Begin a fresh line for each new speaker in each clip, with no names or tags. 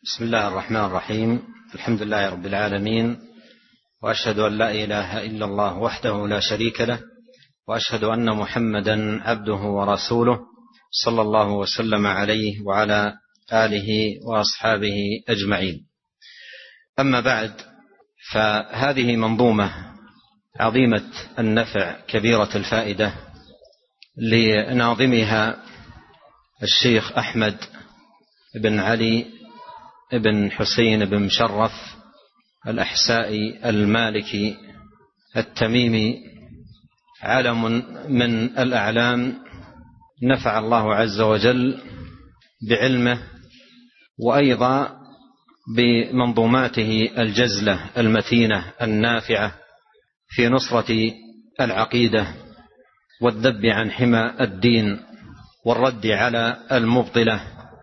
بسم الله الرحمن الرحيم. الحمد لله رب العالمين، وأشهد أن لا إله إلا الله وحده لا شريك له، وأشهد أن محمدا عبده ورسوله صلى الله وسلم عليه وعلى آله وأصحابه أجمعين. أما بعد، فهذه منظومة عظيمة النفع كبيرة الفائدة لناظمها الشيخ أحمد بن علي بن حسين بن مشرف الأحسائي المالكي التميمي، علم من الأعلام نفع الله عز وجل بعلمه، وأيضا بمنظوماته الجزلة المتينة النافعة في نصرة العقيدة والذب عن حمى الدين والرد على المبطلة.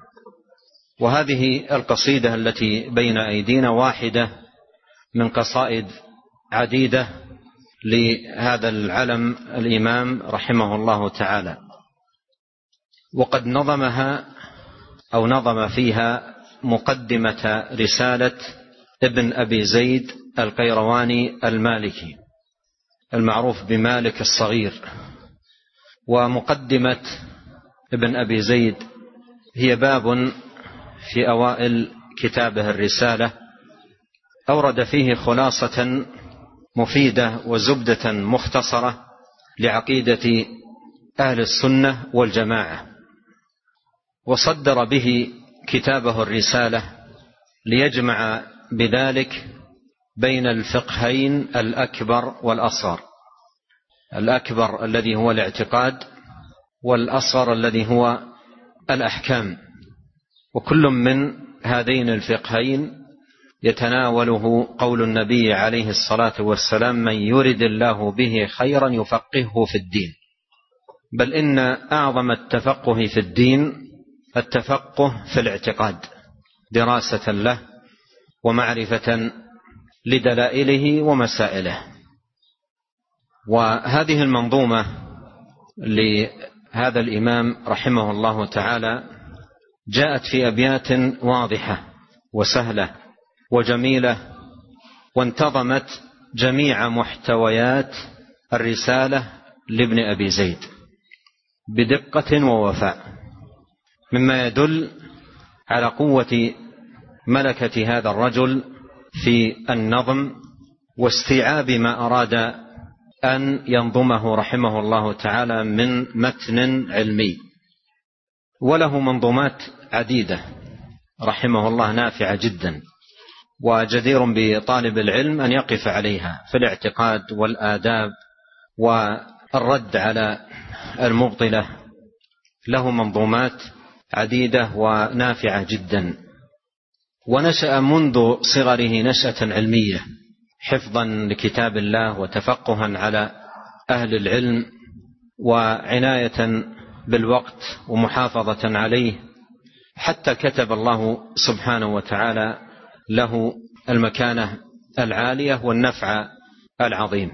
وهذه القصيدة التي بين أيدينا واحدة من قصائد عديدة لهذا العلم الإمام رحمه الله تعالى، وقد نظم فيها مقدمة رسالة ابن أبي زيد القيرواني المالكي المعروف بمالك الصغير. ومقدمة ابن أبي زيد هي باب في أوائل كتابه الرسالة، أورد فيه خلاصة مفيدة وزبدة مختصرة لعقيدة أهل السنة والجماعة، وصدر به كتابه الرسالة ليجمع بذلك بين الفقهين الأكبر والأصغر، الأكبر الذي هو الاعتقاد، والأصغر الذي هو الأحكام. وكل من هذين الفقهين يتناوله قول النبي عليه الصلاة والسلام: من يرد الله به خيرا يفقهه في الدين. بل إن أعظم التفقه في الدين التفقه في الاعتقاد، دراسة له ومعرفة لدلائله ومسائله. وهذه المنظومة لهذا الإمام رحمه الله تعالى جاءت في أبيات واضحة وسهلة وجميلة، وانتظمت جميع محتويات الرسالة لابن أبي زيد بدقة ووفاء، مما يدل على قوة ملكة هذا الرجل في النظم واستيعاب ما أراد أن ينظمه رحمه الله تعالى من متن علمي. وله منظومات عديدة رحمه الله نافعة جدا، وجدير بطالب العلم أن يقف عليها في الاعتقاد والآداب والرد على المبطلة. له منظومات عديدة ونافعة جدا، ونشأ منذ صغره نشأة علمية، حفظا لكتاب الله وتفقها على أهل العلم وعناية بالوقت ومحافظة عليه، حتى كتب الله سبحانه وتعالى له المكانة العالية والنفع العظيم.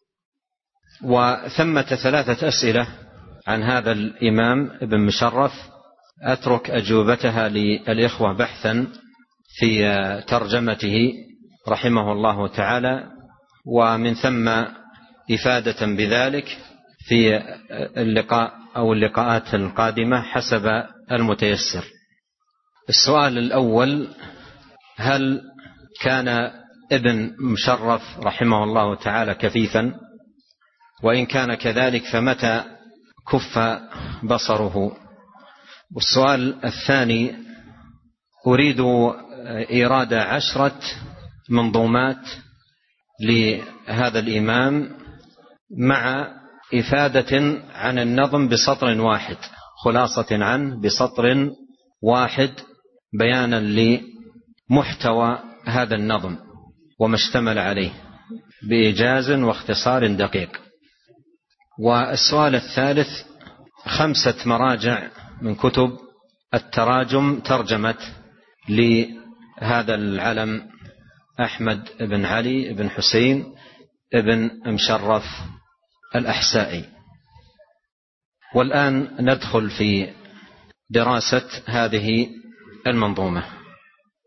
وثمة 3 أسئلة عن هذا الإمام ابن مشرف أترك أجوبتها للإخوة بحثا في ترجمته رحمه الله تعالى، ومن ثم إفادة بذلك في اللقاء أو اللقاءات القادمة حسب المتيسر. السؤال الأول: هل كان ابن مشرف رحمه الله تعالى كفيفا؟ وإن كان كذلك فمتى كف بصره؟ والسؤال الثاني: أريد إيراد 10 منظومات لهذا الإمام مع إفادة عن النظم بسطر واحد، خلاصة عنه بسطر واحد، بيانا لمحتوى هذا النظم وما اشتمل عليه بإيجاز واختصار دقيق. والسؤال الثالث: 5 مراجع من كتب التراجم ترجمت لهذا العلم أحمد بن علي بن حسين بن مشرف الأحسائي. والآن ندخل في دراسة هذه المنظومة.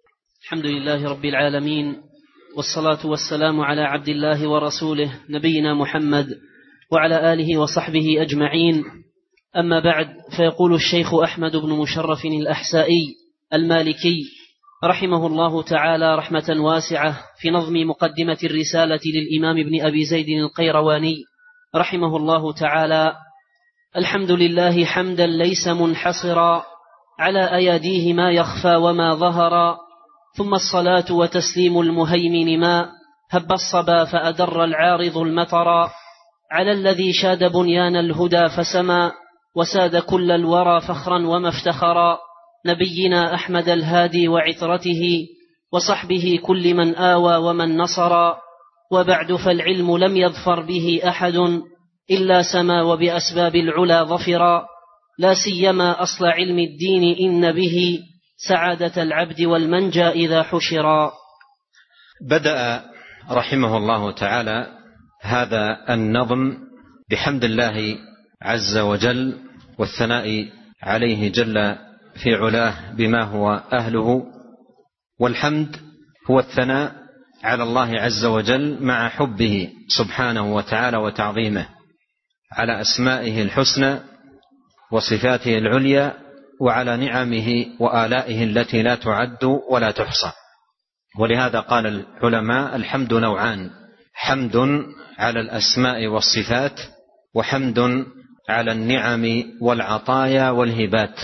الحمد لله رب العالمين، والصلاة والسلام على عبد الله ورسوله نبينا محمد وعلى آله وصحبه أجمعين. أما بعد، فيقول الشيخ أحمد بن مشرف الأحسائي المالكي رحمه الله تعالى رحمة واسعة في نظم مقدمة الرسالة للإمام ابن أبي زيد القيرواني رحمه الله تعالى: الحمد لله حمدا ليس منحصرا على أياديه ما يخفى وما ظهر، ثم الصلاة وتسليم المهيمن ما هب الصبا فأدر العارض المطر، على الذي شاد بنيان الهدى فسما وساد كل الورى فخرا وما افتخرا، نبينا أحمد الهادي وعطرته وصحبه كل من آوى ومن نصر. وبعد، فالعلم لم يظفر به أحد إلا سما وبأسباب العلا ظفرا، لا سيما أصل علم الدين إن به سعادة العبد والمنجى إذا حشرا.
بدأ رحمه الله تعالى هذا النظم بحمد الله عز وجل والثناء عليه جل في علاه بما هو أهله، والحمد هو الثناء على الله عز وجل مع حبه سبحانه وتعالى وتعظيمه على أسمائه الحسنى وصفاته العليا وعلى نعمه وآلائه التي لا تعد ولا تحصى. ولهذا قال العلماء: الحمد نوعان، حمد على الأسماء والصفات، وحمد على النعم والعطايا والهبات.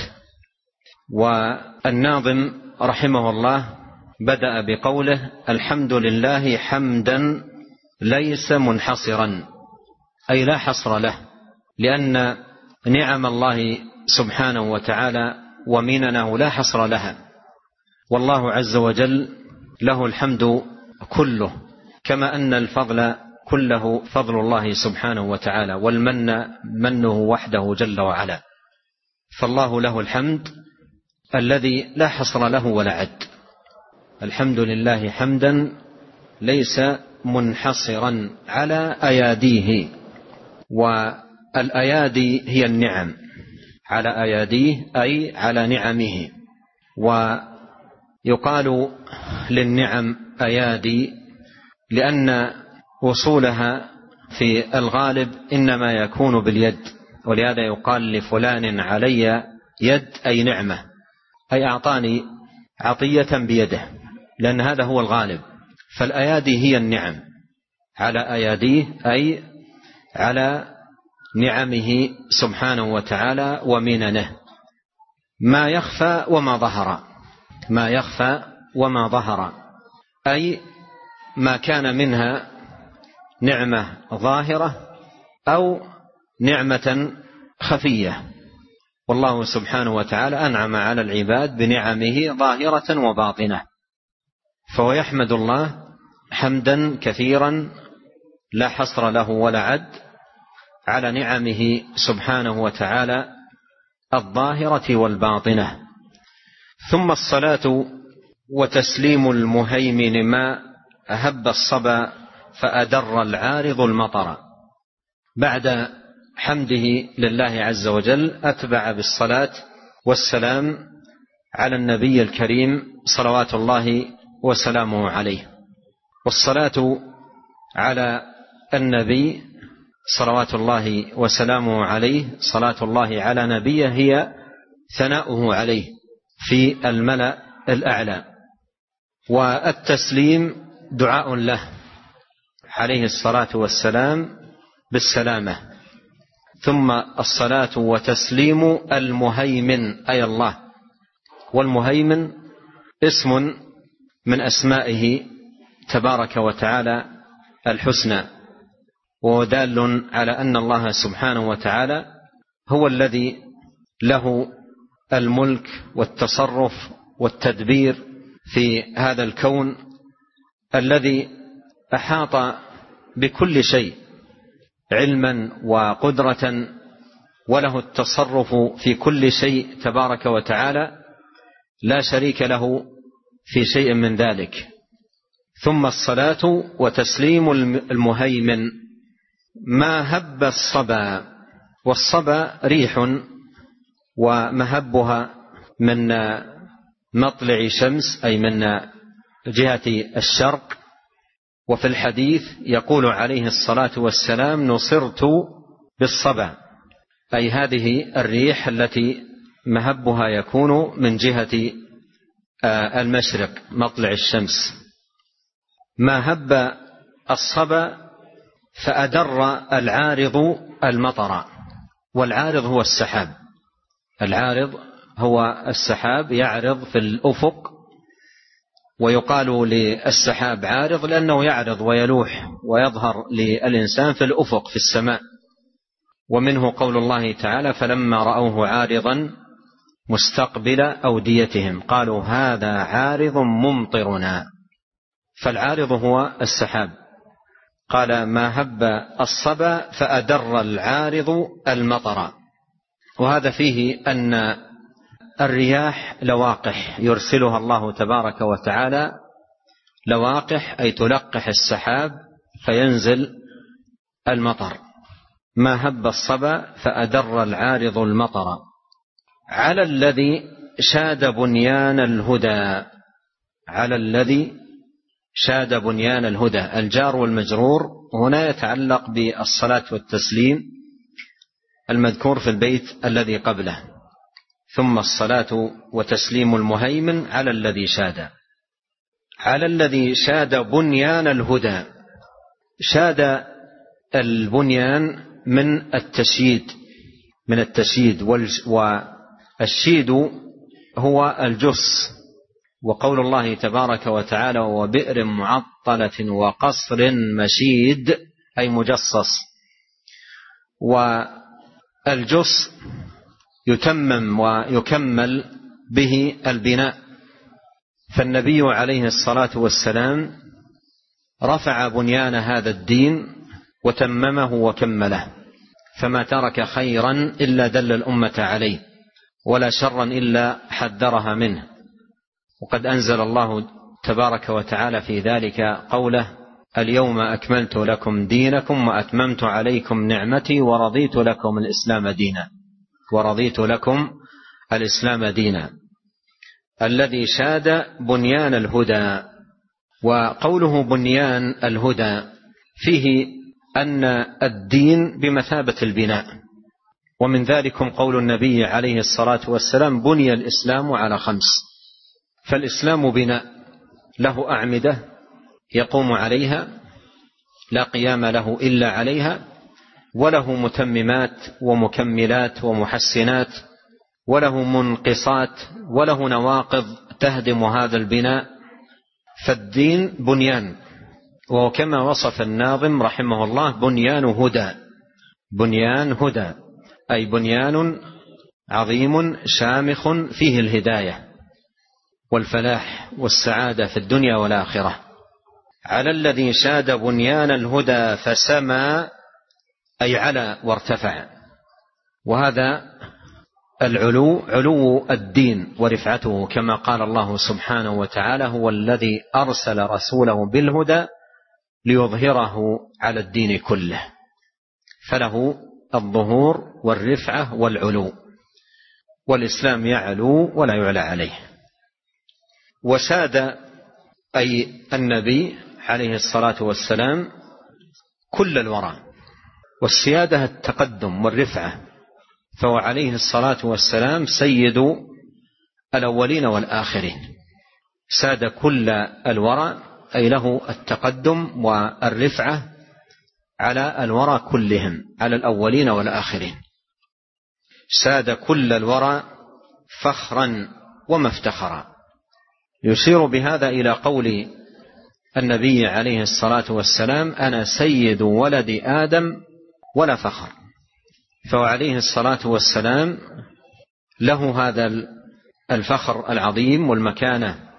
والناظم رحمه الله بدأ بقوله: الحمد لله حمدا ليس منحصرا، أي لا حصر له، لأن نعم الله سبحانه وتعالى ومننه لا حصر لها، والله عز وجل له الحمد كله، كما أن الفضل كله فضل الله سبحانه وتعالى، والمن منه وحده جل وعلا. فالله له الحمد الذي لا حصر له ولا عد. الحمد لله حمدا ليس منحصرا على أياديه، والأيادي هي النعم، على أياديه أي على نعمه. ويقال للنعم أيادي لأن وصولها في الغالب إنما يكون باليد، ولهذا يقال لفلان علي يد، أي نعمة، أي أعطاني عطية بيده، لأن هذا هو الغالب. فالأيادي هي النعم، على أياديه أي على نعمه سبحانه وتعالى ومننه، ما يخفى وما ظهر، ما يخفى وما ظهر، أي ما كان منها نعمة ظاهرة أو نعمة خفية. والله سبحانه وتعالى أنعم على العباد بنعمه ظاهرة وباطنة، فهو يحمد الله حمدا كثيرا لا حصر له ولا عد على نعمه سبحانه وتعالى الظاهرة والباطنة. ثم الصلاة وتسليم المهيمن ما أهب الصبا فأدر العارض المطر. بعد حمده لله عز وجل أتبع بالصلاة والسلام على النبي الكريم صلوات الله وسلامه عليه. والصلاة على النبي صلوات الله وسلامه عليه، صلاة الله على نبيه هي ثناؤه عليه في الملأ الأعلى، والتسليم دعاء له عليه الصلاة والسلام بالسلامة. ثم الصلاة وتسليم المهيمن أي الله، والمهيمن اسم من أسمائه تبارك وتعالى الحسنى، ودال على أن الله سبحانه وتعالى هو الذي له الملك والتصرف والتدبير في هذا الكون الذي أحاط بكل شيء علما وقدرة، وله التصرف في كل شيء تبارك وتعالى، لا شريك له في شيء من ذلك. ثم الصلاة وتسليم المهيمن ما هب الصبا، والصبا ريح ومهبها من مطلع شمس أي من جهة الشرق. وفي الحديث يقول عليه الصلاة والسلام: نصرت بالصبا، أي هذه الريح التي مهبها يكون من جهة المشرق مطلع الشمس. ما هب الصبا فأدر العارض المطر. والعارض هو السحاب، العارض هو السحاب يعرض في الأفق، ويقال للسحاب عارض لأنه يعرض ويلوح ويظهر للإنسان في الأفق في السماء. ومنه قول الله تعالى: فلما رأوه عارضا مستقبل أوديتهم قالوا هذا عارض ممطرنا. فالعارض هو السحاب. قال: ما هب الصبا فأدر العارض المطر. وهذا فيه أن الرياح لواقح يرسلها الله تبارك وتعالى، لواقح أي تلقح السحاب فينزل المطر. ما هب الصبا فأدر العارض المطر على الذي شاد بنيان الهدى. على الذي شاد بنيان الهدى، الجار والمجرور هنا يتعلق بالصلاة والتسليم المذكور في البيت الذي قبله، ثم الصلاة وتسليم المهيمن على الذي شاد. على الذي شاد بنيان الهدى. شاد البنيان من التشييد، والشيد هو الجص. وقول الله تبارك وتعالى: وبئر معطلة وقصر مشيد، أي مجصص. والجص يتمم ويكمل به البناء. فالنبي عليه الصلاة والسلام رفع بنيان هذا الدين وتممه وكمله، فما ترك خيرا إلا دل الأمة عليه، ولا شرا إلا حذرها منه. وقد أنزل الله تبارك وتعالى في ذلك قوله: اليوم أكملت لكم دينكم وأتممت عليكم نعمتي ورضيت لكم الإسلام دينا. الذي شاد بنيان الهدى. وقوله بنيان الهدى فيه أن الدين بمثابة البناء. ومن ذلكم قول النبي عليه الصلاة والسلام: بني الإسلام على 5. فالإسلام بناء له أعمدة يقوم عليها لا قيام له إلا عليها، وله متممات ومكملات ومحسنات، وله منقصات، وله نواقض تهدم هذا البناء. فالدين بنيان، وكما وصف الناظم رحمه الله: بنيان هدى. بنيان هدى أي بنيان عظيم شامخ فيه الهداية والفلاح والسعادة في الدنيا والآخرة. على الذي شاد بنيان الهدى فسما، أي على وارتفع. وهذا العلو علو الدين ورفعته، كما قال الله سبحانه وتعالى: هو الذي أرسل رسوله بالهدى ليظهره على الدين كله. فله الظهور والرفعة والعلو، والإسلام يعلو ولا يعلى عليه. وساد أي النبي عليه الصلاة والسلام كل الورى، والسيادة التقدم والرفعة، فهو عليه الصلاة والسلام سيد الأولين والآخرين. ساد كل الورى أي له التقدم والرفعة على الورى كلهم، على الأولين والآخرين. ساد كل الورى فخرا ومفتخرا. يشير بهذا إلى قول النبي عليه الصلاة والسلام: أنا سيد ولد آدم ولا فخر. فهو عليه الصلاة والسلام له هذا الفخر العظيم والمكانة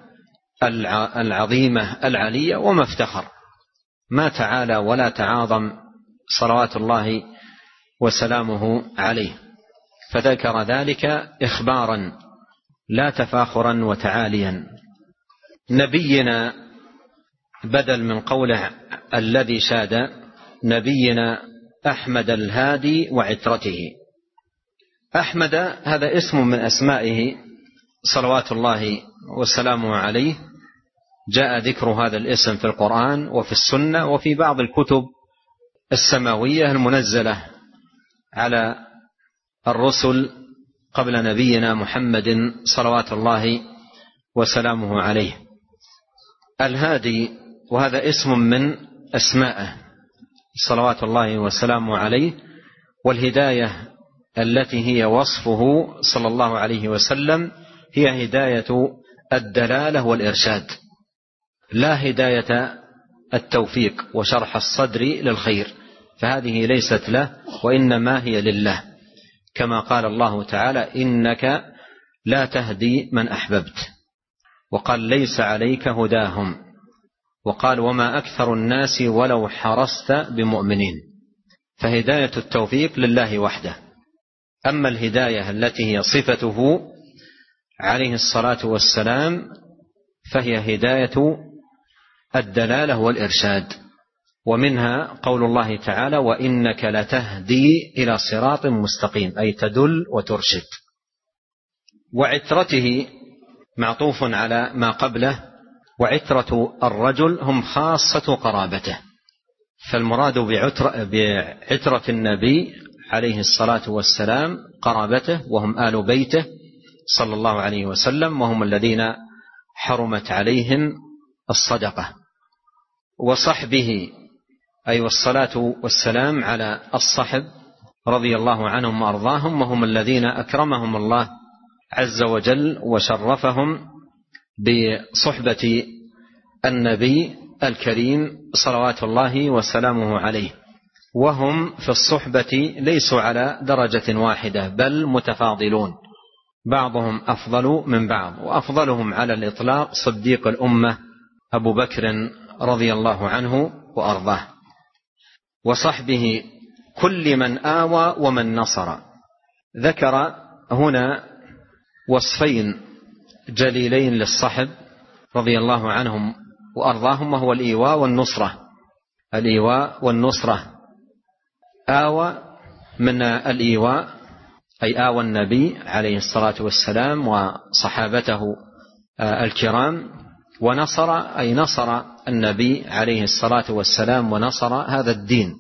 العظيمة العلية، وما افتخر، ما تعالى ولا تعاظم صلوات الله وسلامه عليه. فذكر ذلك إخبارا لا تفاخرا وتعاليا. نبينا بدل من قوله الذي شاد، نبينا أحمد الهادي وعترته. أحمد هذا اسم من أسمائه صلوات الله وسلامه عليه، جاء ذكر هذا الاسم في القرآن وفي السنة وفي بعض الكتب السماوية المنزلة على الرسل قبل نبينا محمد صلوات الله وسلامه عليه. الهادي، وهذا اسم من أسمائه صلوات الله وسلامه عليه، والهداية التي هي وصفه صلى الله عليه وسلم هي هداية الدلالة والإرشاد، لا هداية التوفيق وشرح الصدر للخير، فهذه ليست له وإنما هي لله، كما قال الله تعالى: إنك لا تهدي من أحببت، وقال: ليس عليك هداهم، وقال: وما أكثر الناس ولو حرصت بمؤمنين. فهداية التوفيق لله وحده. أما الهداية التي هي صفته عليه الصلاة والسلام فهي هداية الدلالة والإرشاد، ومنها قول الله تعالى: وإنك لتهدي إلى صراط مستقيم، أي تدل وترشد. وعترته معطوف على ما قبله، وعترة الرجل هم خاصة قرابته، فالمراد بعترة النبي عليه الصلاة والسلام قرابته، وهم آل بيته صلى الله عليه وسلم، وهم الذين حرمت عليهم الصدقة. وصحبه، أي والصلاة والسلام على الصحب رضي الله عنهم وأرضاهم، وهم الذين أكرمهم الله عز وجل وشرفهم بصحبة النبي الكريم صلوات الله وسلامه عليه، وهم في الصحبة ليسوا على درجة واحدة بل متفاضلون، بعضهم أفضل من بعض، وأفضلهم على الإطلاق صديق الأمة أبو بكر رضي الله عنه وأرضاه. وصحبه كل من آوى ومن نصر. ذكر هنا وصفين جليلين للصحب رضي الله عنهم وأرضاهم، وهو الإيواء والنصرة. الإيواء والنصرة. آوى من الإيواء أي آوى النبي عليه الصلاة والسلام وصحابته الكرام، ونصر أي نصر النبي عليه الصلاة والسلام ونصر هذا الدين.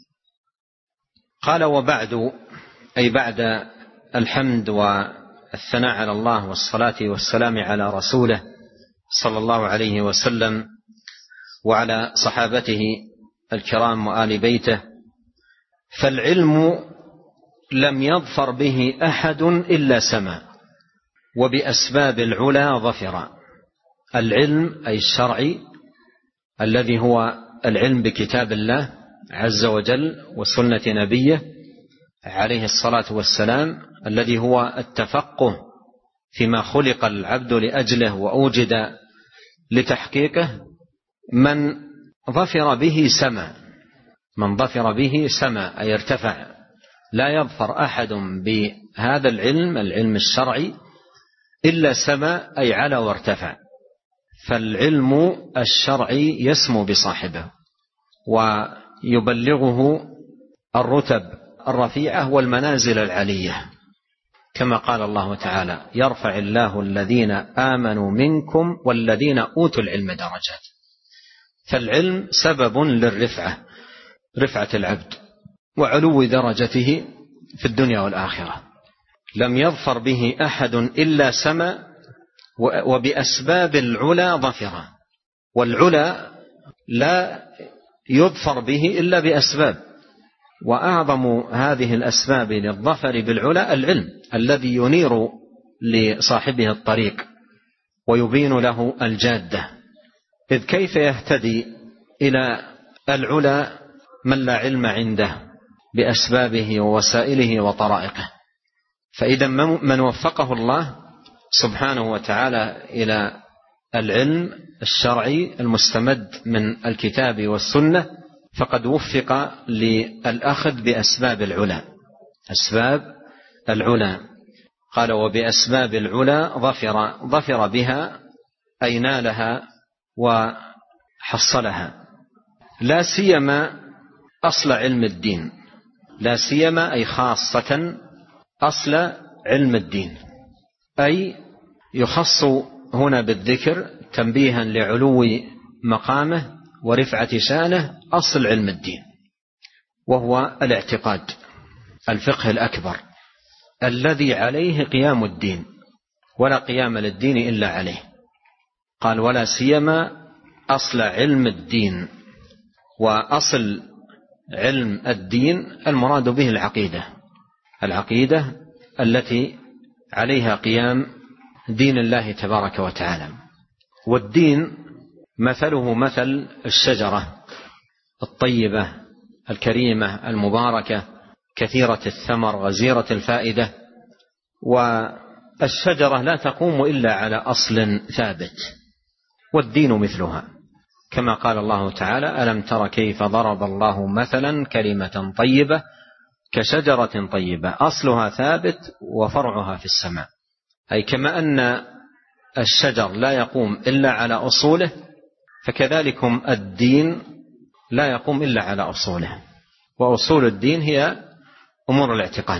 قال: وبعد، أي بعد الحمد والثناء على الله والصلاة والسلام على رسوله صلى الله عليه وسلم وعلى صحابته الكرام وآل بيته، فالعلم لم يظفر به أحد إلا سما، وبأسباب العلا ظفر. العلم أي الشرعي الذي هو العلم بكتاب الله عز وجل وسنة نبيه عليه الصلاة والسلام، الذي هو التفقه فيما خلق العبد لأجله وأوجد لتحقيقه، من ظفر به سما، من ظفر به سما أي ارتفع. لا يظفر أحد بهذا العلم الشرعي إلا سما أي على وارتفع. فالعلم الشرعي يسمو بصاحبه ويبلغه الرتب الرفيعة والمنازل العلية، كما قال الله تعالى: يرفع الله الذين آمنوا منكم والذين أوتوا العلم درجات. فالعلم سبب للرفعة، رفعة العبد وعلو درجته في الدنيا والآخرة. لم يظفر به أحد إلا سما، وبأسباب العلا ظفر. والعلا لا يظفر به إلا بأسباب، وأعظم هذه الأسباب للظفر بالعلا العلم الذي ينير لصاحبه الطريق ويبين له الجادة. إذ كيف يهتدي إلى العلا من لا علم عنده بأسبابه ووسائله وطرائقه؟ فإذا من وفقه الله سبحانه وتعالى إلى العلم الشرعي المستمد من الكتاب والسنة فقد وفق للأخذ بأسباب العلا. أسباب العلا، قال: وبأسباب العلا ظفر بها أي نالها وحصلها. لا سيما أصل علم الدين، لا سيما أي خاصة أصل علم الدين، أي يخص هنا بالذكر تنبيها لعلو مقامه ورفعة شأنه أصل علم الدين، وهو الاعتقاد، الفقه الأكبر الذي عليه قيام الدين، ولا قيام للدين إلا عليه. قال ولا سيما أصل علم الدين. وأصل علم الدين المراد به العقيدة التي عليها قيام دين الله تبارك وتعالى. والدين مثله مثل الشجرة الطيبة الكريمة المباركة كثيرة الثمر غزيرة الفائدة، والشجرة لا تقوم إلا على أصل ثابت، والدين مثلها، كما قال الله تعالى ألم تر كيف ضرب الله مثلا كلمة طيبة كشجرة طيبة أصلها ثابت وفرعها في السماء. أي كما أن الشجر لا يقوم إلا على أصوله، فكذلكم الدين لا يقوم إلا على أصوله. وأصول الدين هي أمور الاعتقاد،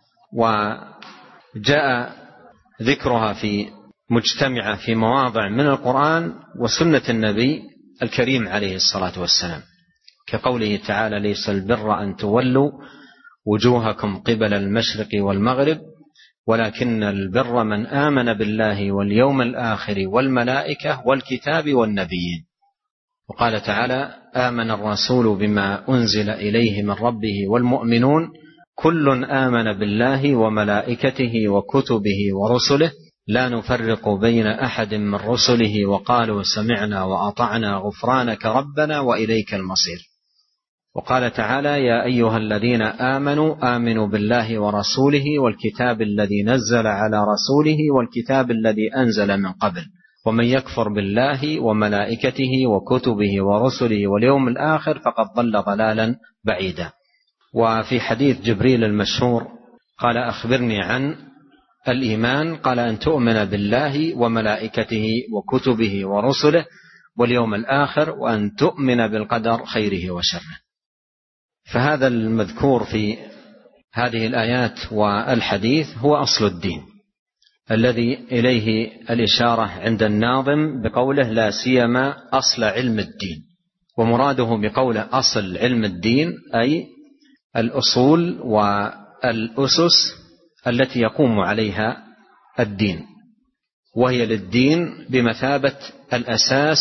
وجاء ذكرها في مجتمعة في مواضع من القرآن وسنة النبي الكريم عليه الصلاة والسلام، كقوله تعالى ليس البر أن تولوا وجوهكم قبل المشرق والمغرب ولكن البر من آمن بالله واليوم الآخر والملائكة والكتاب والنبيين. وقال تعالى آمن الرسول بما أنزل إليه من ربه والمؤمنون كل آمن بالله وملائكته وكتبه ورسله لا نفرق بين أحد من رسله وقالوا سمعنا وأطعنا غفرانك ربنا وإليك المصير. وقال تعالى يا أيها الذين آمنوا بالله ورسوله والكتاب الذي نزل على رسوله والكتاب الذي أنزل من قبل ومن يكفر بالله وملائكته وكتبه ورسله واليوم الآخر فقد ضل ضلالا بعيدا. وفي حديث جبريل المشهور قال أخبرني عن الإيمان، قال أن تؤمن بالله وملائكته وكتبه ورسله واليوم الآخر وأن تؤمن بالقدر خيره وشره. فهذا المذكور في هذه الآيات والحديث هو أصل الدين الذي إليه الإشارة عند الناظم بقوله لا سيما أصل علم الدين. ومراده بقوله أصل علم الدين أي الأصول والأسس التي يقوم عليها الدين، وهي للدين بمثابة الأساس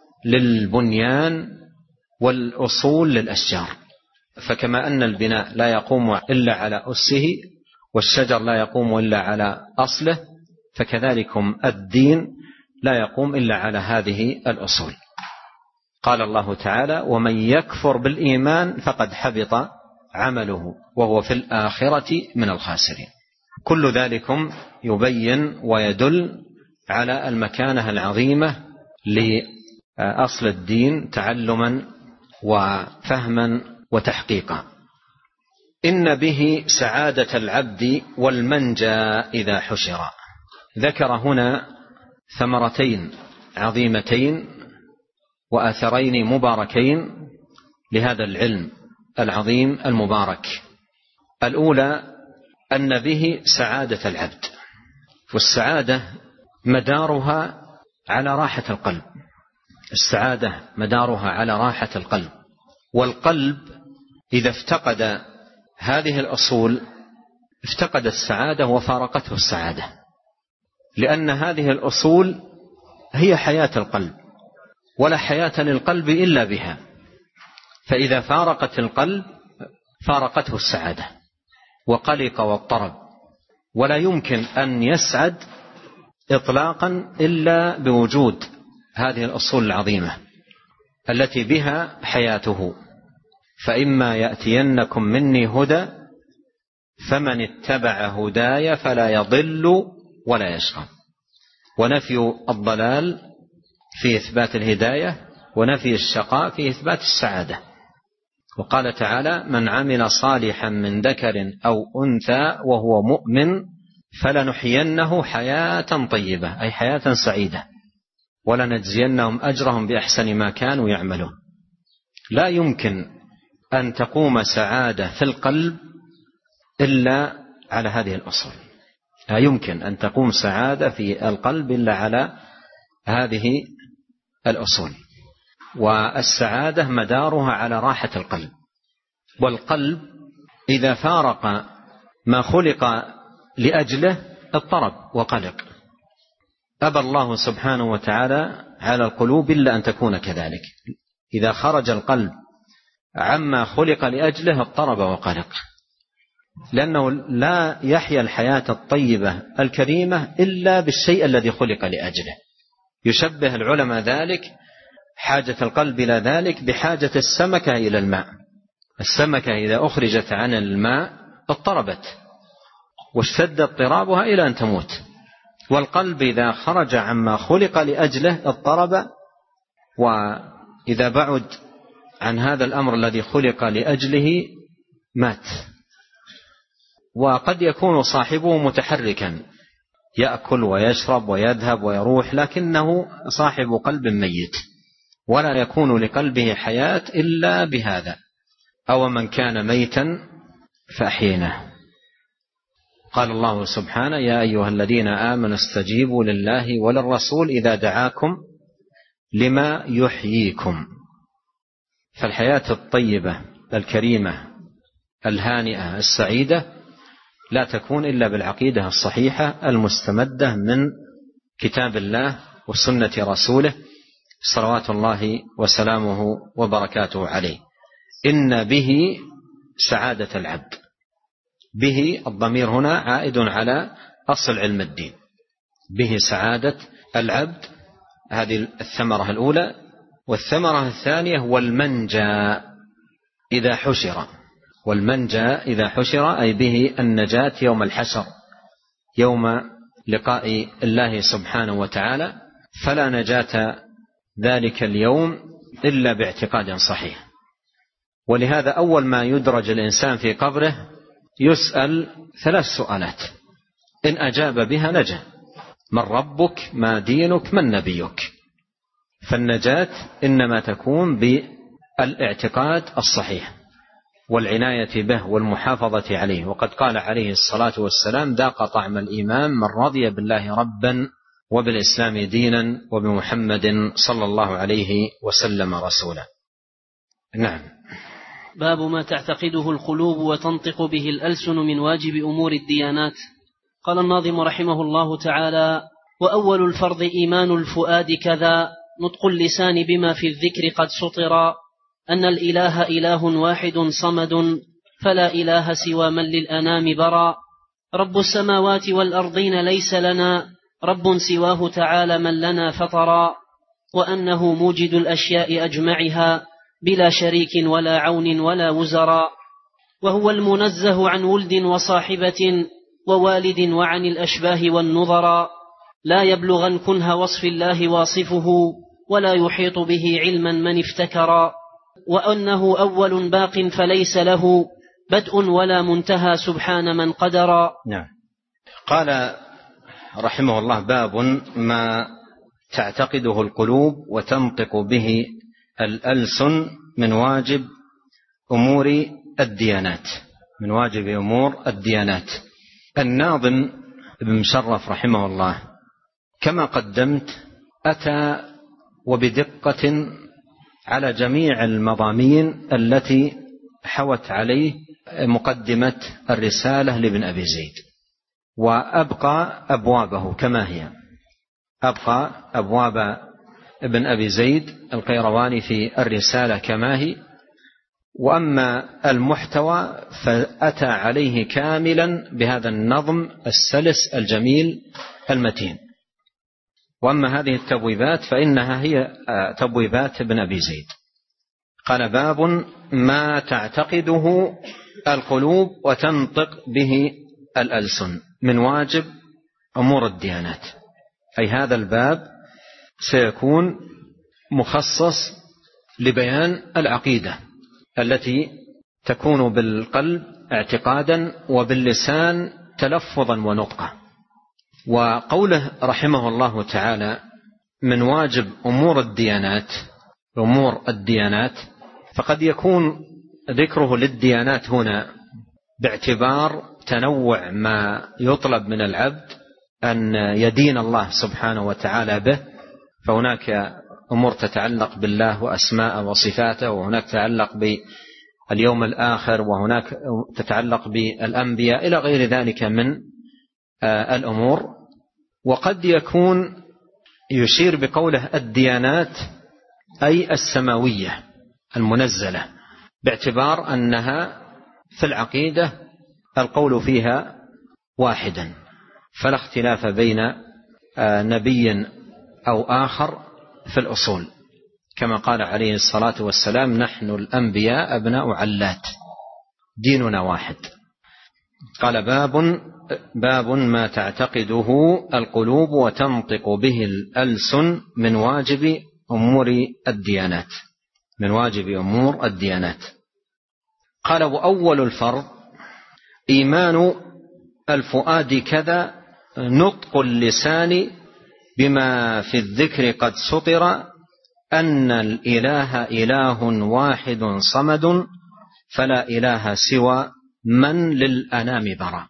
للبنيان والأصول للأشجار. فكما أن البناء لا يقوم إلا على أسه والشجر لا يقوم إلا على أصله، فكذلكم الدين لا يقوم إلا على هذه الأصول. قال الله تعالى ومن يكفر بالإيمان فقد حبط عمله وهو في الآخرة من الخاسرين. كل ذلكم يبين ويدل على المكانة العظيمة لأصل الدين تعلما وفهما وتحقيقا. إن به سعادة العبد والمنجى إذا حشر. ذكر هنا ثمرتين عظيمتين وأثرين مباركين لهذا العلم العظيم المبارك. الأولى أن به سعادة العبد، والسعادة مدارها على راحة القلب. السعادة مدارها على راحة القلب، والقلب إذا افتقد هذه الأصول افتقد السعادة وفارقته السعادة، لأن هذه الأصول هي حياة القلب، ولا حياة للقلب إلا بها. فإذا فارقت القلب فارقته السعادة وقلق واضطرب، ولا يمكن أن يسعد إطلاقا إلا بوجود هذه الأصول العظيمة التي بها حياته. فإما يأتينكم مني هدى فمن اتبع هداي فلا يضل ولا يشقى. ونفي الضلال في إثبات الهداية، ونفي الشقاء في إثبات السعادة. وقال تعالى من عمل صالحا من ذكر أو أنثى وهو مؤمن فلنحيينه حياة طيبة أي حياة سعيدة ولنجزينهم أجرهم بأحسن ما كانوا يعملون. لا يمكن أن تقوم سعادة في القلب إلا على هذه الأصول. لا يمكن أن تقوم سعادة في القلب إلا على هذه الأصول. والسعادة مدارها على راحة القلب، والقلب إذا فارق ما خلق لأجله اضطرب وقلق. أبى الله سبحانه وتعالى على القلوب إلا أن تكون كذلك. إذا خرج القلب عما خلق لأجله اضطرب وقلق، لأنه لا يحيا الحياة الطيبة الكريمة إلا بالشيء الذي خلق لأجله. يشبه العلماء ذلك، حاجة القلب إلى ذلك، بحاجة السمكة إلى الماء. السمكة إذا أخرجت عن الماء اضطربت واشتد اضطرابها إلى أن تموت، والقلب إذا خرج عما خلق لأجله اضطرب، وإذا بعد عن هذا الأمر الذي خلق لأجله مات. وقد يكون صاحبه متحركا يأكل ويشرب ويذهب ويروح، لكنه صاحب قلب ميت، ولا يكون لقلبه حياة إلا بهذا. أو من كان ميتا فأحييناه. قال الله سبحانه: يا أيها الذين آمنوا استجيبوا لله وللرسول إذا دعاكم لما يحييكم. فالحياة الطيبة الكريمة الهانئة السعيدة لا تكون إلا بالعقيدة الصحيحة المستمدة من كتاب الله وسنة رسوله صلوات الله وسلامه وبركاته عليه. إن به سعادة العبد. به الضمير هنا عائد على أصل علم الدين. به سعادة العبد، هذه الثمرة الأولى. والثمرة الثانية والمنجى إذا حشر. والمنجى إذا حشر أي به النجاة يوم الحشر، يوم لقاء الله سبحانه وتعالى. فلا نجاة ذلك اليوم إلا باعتقاد صحيح. ولهذا أول ما يدرج الإنسان في قبره يسأل 3 سؤالات، إن أجاب بها نجا: من ربك؟ ما دينك؟ من نبيك؟ فالنجاة إنما تكون بالاعتقاد الصحيح والعناية به والمحافظة عليه. وقد قال عليه الصلاة والسلام: ذاق طعم الإيمان من رضي بالله ربا وبالإسلام دينا وبمحمد صلى الله عليه وسلم رسولا. نعم.
باب ما تعتقده القلوب وتنطق به الألسن من واجب أمور الديانات. قال الناظم رحمه الله تعالى: وأول الفرض إيمان الفؤاد كذا، نطق اللسان بما في الذكر قد سطرا، أن الإله إله واحد صمد، فلا إله سوى من للأنام برا، رب السماوات والأرضين ليس لنا رب سواه تعالى من لنا فطرا، وأنه موجد الأشياء أجمعها بلا شريك ولا عون ولا وزرا، وهو المنزه عن ولد وصاحبة ووالد وعن الأشباه والنظرا، لا يبلغن كنه وصف الله واصفه ولا يحيط به علما من افتكرا، وأنه أول باق فليس له بدء ولا منتهى سبحان من قدرا.
نعم. قال رحمه الله: باب ما تعتقده القلوب وتنطق به الألسن من واجب أمور الديانات. من واجب أمور الديانات. الناظم ابن مشرف رحمه الله كما قدمت أتى وبدقة على جميع المضامين التي حوت عليه مقدمة الرسالة لابن أبي زيد، وأبقى أبوابه كما هي. أبقى أبواب ابن أبي زيد القيرواني في الرسالة كما هي، وأما المحتوى فأتى عليه كاملا بهذا النظم السلس الجميل المتين. وأما هذه التبويبات فإنها هي تبويبات ابن أبي زيد. قال: باب ما تعتقده القلوب وتنطق به الألسن من واجب أمور الديانات. أي هذا الباب سيكون مخصص لبيان العقيدة التي تكون بالقلب اعتقادا وباللسان تلفظا ونطقا. وقوله رحمه الله تعالى من واجب أمور الديانات فقد يكون ذكره للديانات هنا باعتبار تنوع ما يطلب من العبد أن يدين الله سبحانه وتعالى به، فهناك أمور تتعلق بالله وأسماء وصفاته، وهناك تتعلق باليوم الآخر، وهناك تتعلق بالأنبياء إلى غير ذلك من الأمور. وقد يكون يشير بقوله الديانات أي السماوية المنزلة، باعتبار أنها في العقيدة القول فيها واحدا، فلا اختلاف بين نبي أو آخر في الأصول، كما قال عليه الصلاة والسلام: نحن الأنبياء أبناء علات، ديننا واحد. قال: باب ما تعتقده القلوب وتنطق به الألسن من واجب أمور الديانات، من واجب أمور الديانات. قال: وأول الفرض إيمان الفؤاد كذا نطق اللسان بما في الذكر قد سطر أن الإله إله واحد صمد فلا إله سوى من للأنام برا.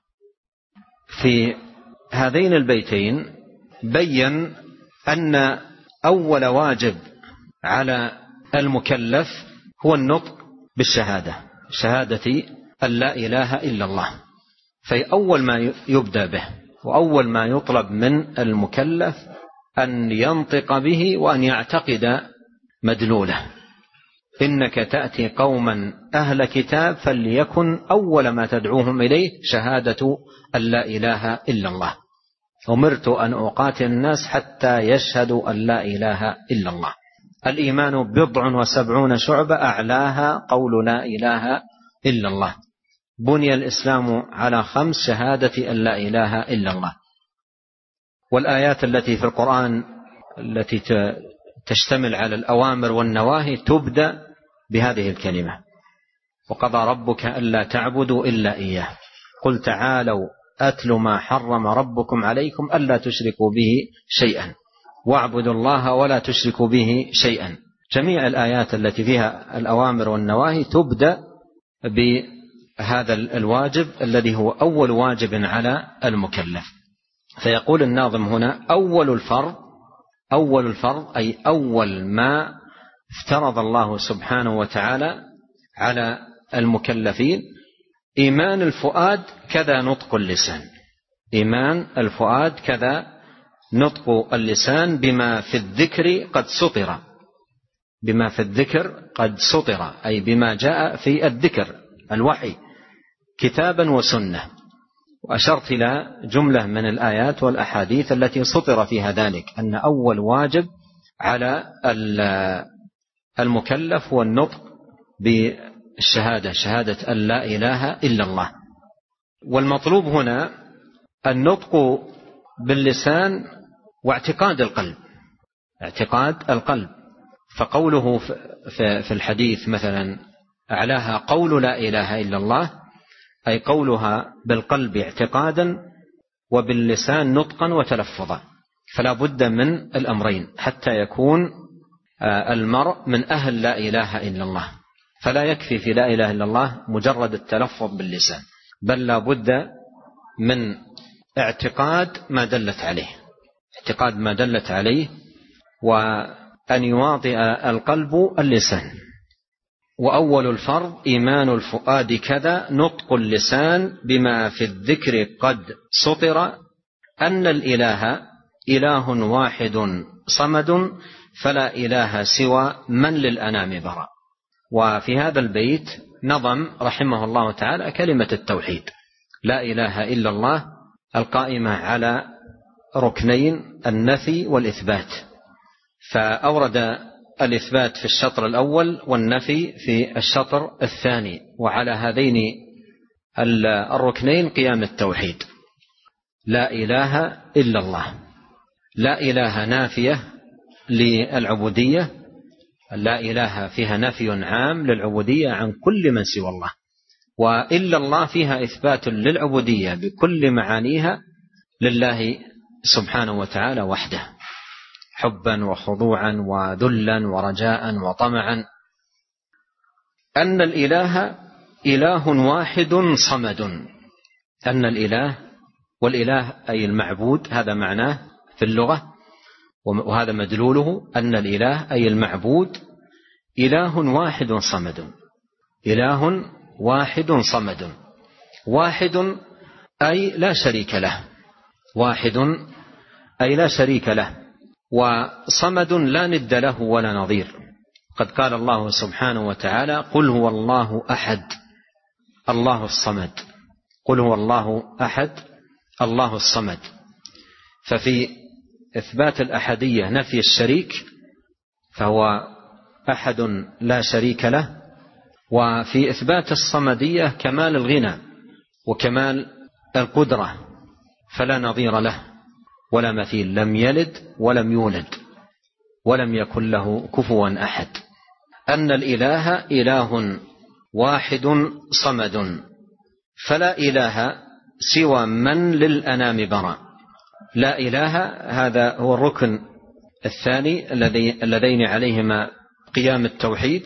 في هذين البيتين بين أن أول واجب على المكلف هو النطق بالشهادة، شهادة أن لا إله إلا الله، في أول ما يبدأ به وأول ما يطلب من المكلف أن ينطق به وأن يعتقد مدلوله. إنك تأتي قوما أهل كتاب فليكن أول ما تدعوهم إليه شهادة أن لا إله إلا الله، أمرت أن أقاتل الناس حتى يشهدوا أن لا إله إلا الله. الإيمان 70 شعبة أعلاها قول لا إله إلا الله. بني الإسلام على 5: شهادة أن لا إله إلا الله. والآيات التي في القرآن التي تشتمل على الأوامر والنواهي تبدأ بهذه الكلمة: وقضى ربك ألا تعبدوا إلا إياه، قل تعالوا أتل ما حرم ربكم عليكم ألا تشركوا به شيئا واعبدوا الله ولا تشركوا به شيئا. جميع الآيات التي فيها الأوامر والنواهي تبدأ بهذا الواجب الذي هو أول واجب على المكلف. فيقول الناظم هنا: أول الفرض أي أول ما افترض الله سبحانه وتعالى على المكلفين إيمان الفؤاد كذا نطق اللسان. إيمان الفؤاد كذا نطق اللسان بما في الذكر قد سطر. بما في الذكر قد سطر أي بما جاء في الذكر الوحي كتابا وسنة. وأشرت إلى جملة من الآيات والأحاديث التي سطر فيها ذلك، أن أول واجب على المكلف هو النطق بالشهادة، شهادة أن لا إله إلا الله. والمطلوب هنا النطق باللسان واعتقاد القلب، اعتقاد القلب. فقوله في الحديث مثلا أعلاها قول لا إله إلا الله، أي قولها بالقلب اعتقادا وباللسان نطقا وتلفظا. فلا بد من الأمرين حتى يكون المرء من أهل لا إله إلا الله. فلا يكفي في لا إله إلا الله مجرد التلفظ باللسان، بل لا بد من اعتقاد ما دلت عليه، اعتقاد ما دلت عليه، وأن يواطئ القلب اللسان. وأول الفرض إيمان الفؤاد كذا نطق اللسان بما في الذكر قد سطر أن الإله إله واحد صمد فلا إله سوى من للأنام برا. وفي هذا البيت نظم رحمه الله تعالى كلمة التوحيد، لا إله إلا الله، القائمة على ركنين: النفي والإثبات. فأورد الإثبات في الشطر الأول والنفي في الشطر الثاني، وعلى هذين الركنين قيام التوحيد. لا إله إلا الله، لا إله نافية للعبودية، لا إله فيها نفي عام للعبودية عن كل من سوى الله، وإلا الله فيها إثبات للعبودية بكل معانيها لله سبحانه وتعالى وحده، حبا وخضوعا وذلا ورجاء وطمعا. أن الإله إله واحد صمد، أن الإله، والإله أي المعبود، هذا معناه في اللغة، وهذا مدلوله أن الإله أي المعبود إله واحد صمد. إله واحد صمد. واحد أي لا شريك له. واحد أي لا شريك له. وصمد لا ند له ولا نظير. قد قال الله سبحانه وتعالى: قل هو الله أحد الله الصمد. قل هو الله أحد الله الصمد. ففي إثبات الأحدية نفي الشريك، فهو أحد لا شريك له. وفي إثبات الصمدية كمال الغنى وكمال القدرة، فلا نظير له ولا مثيل، لم يلد ولم يولد ولم يكن له كفوا أحد. أن الإله إله واحد صمد، فلا إله سوى من للأنام برا. لا إله، هذا هو الركن الثاني اللذين عليهما قيام التوحيد،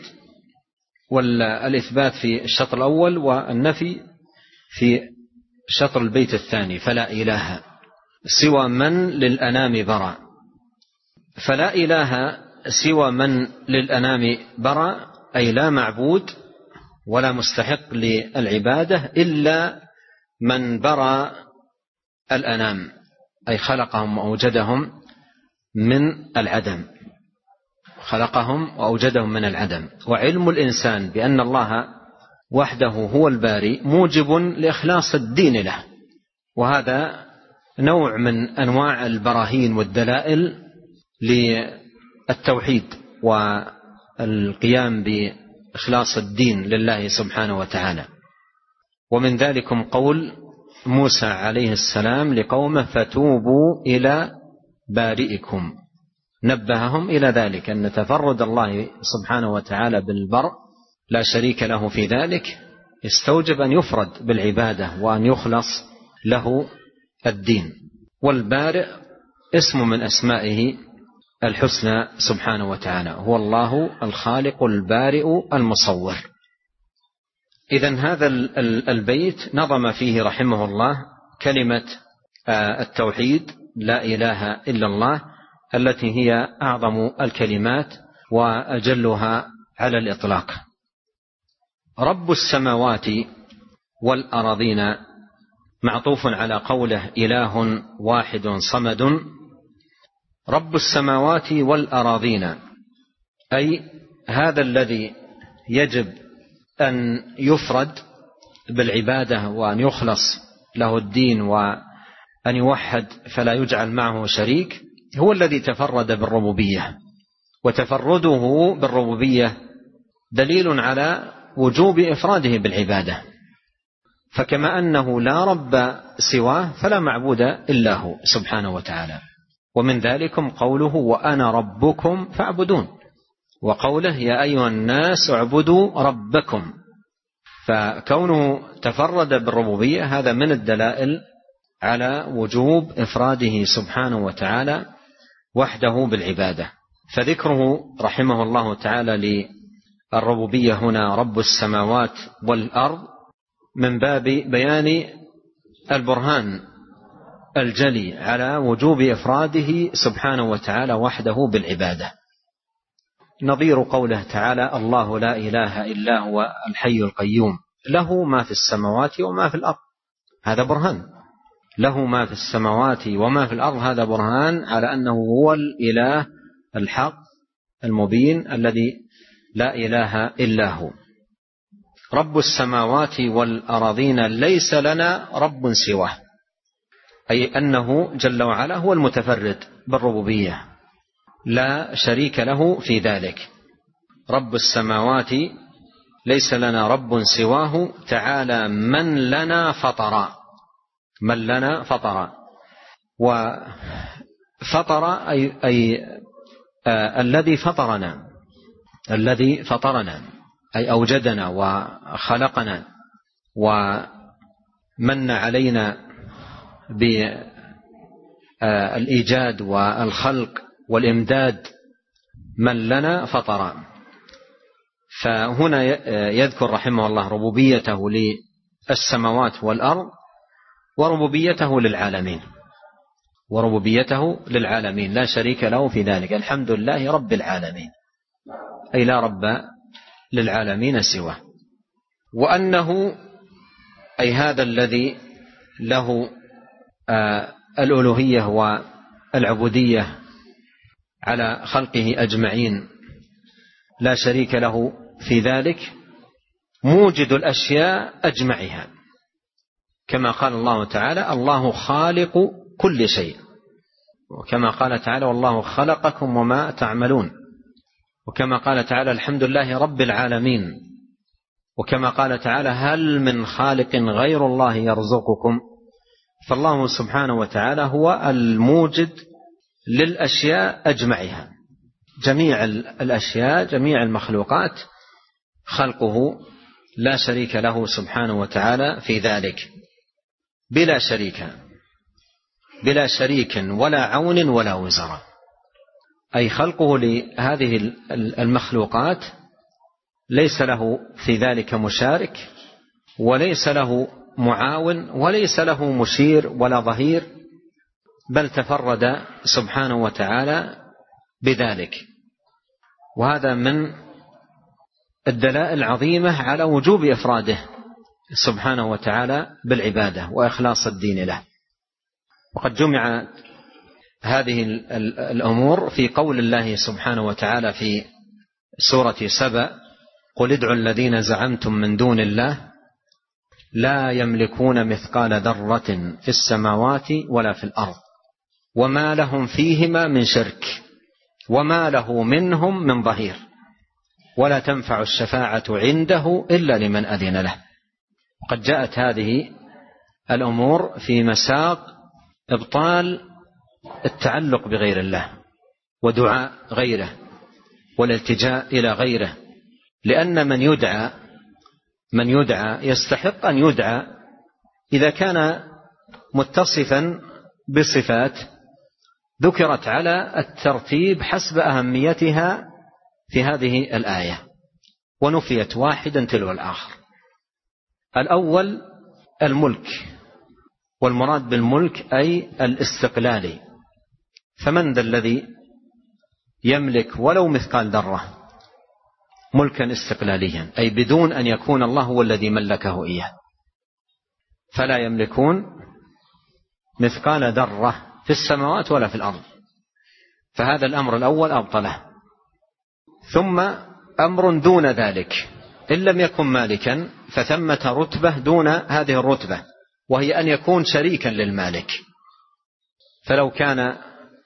والإثبات في الشطر الأول والنفي في شطر البيت الثاني. فلا إله سوى من للأنام برا. فلا إله سوى من للأنام برا، أي لا معبود ولا مستحق للعبادة إلا من برا الأنام، أي خلقهم وأوجدهم من العدم. خلقهم وأوجدهم من العدم. وعلم الإنسان بأن الله وحده هو الباري موجب لإخلاص الدين له، وهذا نوع من أنواع البراهين والدلائل للتوحيد والقيام بإخلاص الدين لله سبحانه وتعالى. ومن ذلكم قول موسى عليه السلام لقومه: فتوبوا إلى بارئكم. نبههم إلى ذلك، أن تفرد الله سبحانه وتعالى بالبر لا شريك له في ذلك، يستوجب أن يفرد بالعبادة وأن يخلص له الدين. والبارئ اسم من أسمائه الحسنى سبحانه وتعالى، هو الله الخالق البارئ المصور. إذن هذا البيت نظم فيه رحمه الله كلمة التوحيد، لا إله إلا الله، التي هي أعظم الكلمات وأجلها على الإطلاق. رب السماوات والأراضين معطوف على قوله إله واحد صمد. رب السماوات والأراضين أي هذا الذي يجب أن يفرد بالعبادة وأن يخلص له الدين وأن يوحد فلا يجعل معه شريك، هو الذي تفرد بالربوبية. وتفرده بالربوبية دليل على وجوب إفراده بالعبادة، فكما أنه لا رب سواه فلا معبود إلا هو سبحانه وتعالى. ومن ذلكم قوله: وأنا ربكم فاعبدون، وقوله: يا أيها الناس اعبدوا ربكم. فكونه تفرد بالربوبية هذا من الدلائل على وجوب إفراده سبحانه وتعالى وحده بالعبادة. فذكره رحمه الله تعالى للربوبية هنا رب السماوات والأرض من باب بيان البرهان الجلي على وجوب إفراده سبحانه وتعالى وحده بالعبادة، نظير قوله تعالى: الله لا إله إلا هو الحي القيوم له ما في السماوات وما في الأرض. هذا برهان، له ما في السماوات وما في الأرض، هذا برهان على أنه هو الإله الحق المبين الذي لا إله إلا هو. رب السماوات والأراضين ليس لنا رب سواه، أي أنه جل وعلا هو المتفرد بالربوبية لا شريك له في ذلك. رب السماوات ليس لنا رب سواه تعالى من لنا فطرا. من لنا فطرا، وفطر أي الذي فطرنا، الذي فطرنا أي أوجدنا وخلقنا ومن علينا بالإيجاد والخلق والإمداد. من لنا فطرا. فهنا يذكر رحمه الله ربوبيته للسماوات والأرض وربوبيته للعالمين. وربوبيته للعالمين لا شريك له في ذلك. الحمد لله رب العالمين، أي لا رب للعالمين سواه. وأنه أي هذا الذي له الألوهية والعبودية على خلقه أجمعين لا شريك له في ذلك، موجد الأشياء أجمعها، كما قال الله تعالى: الله خالق كل شيء، وكما قال تعالى: والله خلقكم وما تعملون، وكما قال تعالى: الحمد لله رب العالمين، وكما قال تعالى: هل من خالق غير الله يرزقكم. فالله سبحانه وتعالى هو الموجد للأشياء أجمعها، جميع الأشياء جميع المخلوقات خلقه لا شريك له سبحانه وتعالى في ذلك، بلا شريك ولا عون ولا وزر. أي خلقه لهذه المخلوقات ليس له في ذلك مشارك، وليس له معاون، وليس له مشير ولا ظهير، بل تفرد سبحانه وتعالى بذلك. وهذا من الدلائل العظيمة على وجوب إفراده سبحانه وتعالى بالعبادة وإخلاص الدين له. وقد جمعت هذه الأمور في قول الله سبحانه وتعالى في سورة سبأ: قل ادعوا الذين زعمتم من دون الله لا يملكون مثقال ذرة في السماوات ولا في الأرض وما لهم فيهما من شرك وما له منهم من ظهير ولا تنفع الشفاعة عنده إلا لمن أذن له. وقد جاءت هذه الأمور في مساق إبطال التعلق بغير الله ودعاء غيره والالتجاء إلى غيره، لأن من يدعى يستحق أن يدعى إذا كان متصفا بصفات ذكرت على الترتيب حسب أهميتها في هذه الآية، ونفيت واحدا تلو الآخر. الأول الملك، والمراد بالملك أي الاستقلالي، فمن ذا الذي يملك ولو مثقال ذرة ملكا استقلاليا، أي بدون أن يكون الله هو الذي ملكه إياه، فلا يملكون مثقال ذرة في السماوات ولا في الأرض. فهذا الأمر الأول أبطله. ثم أمر دون ذلك، إن لم يكن مالكا فثمة رتبة دون هذه الرتبة، وهي أن يكون شريكا للمالك. فلو كان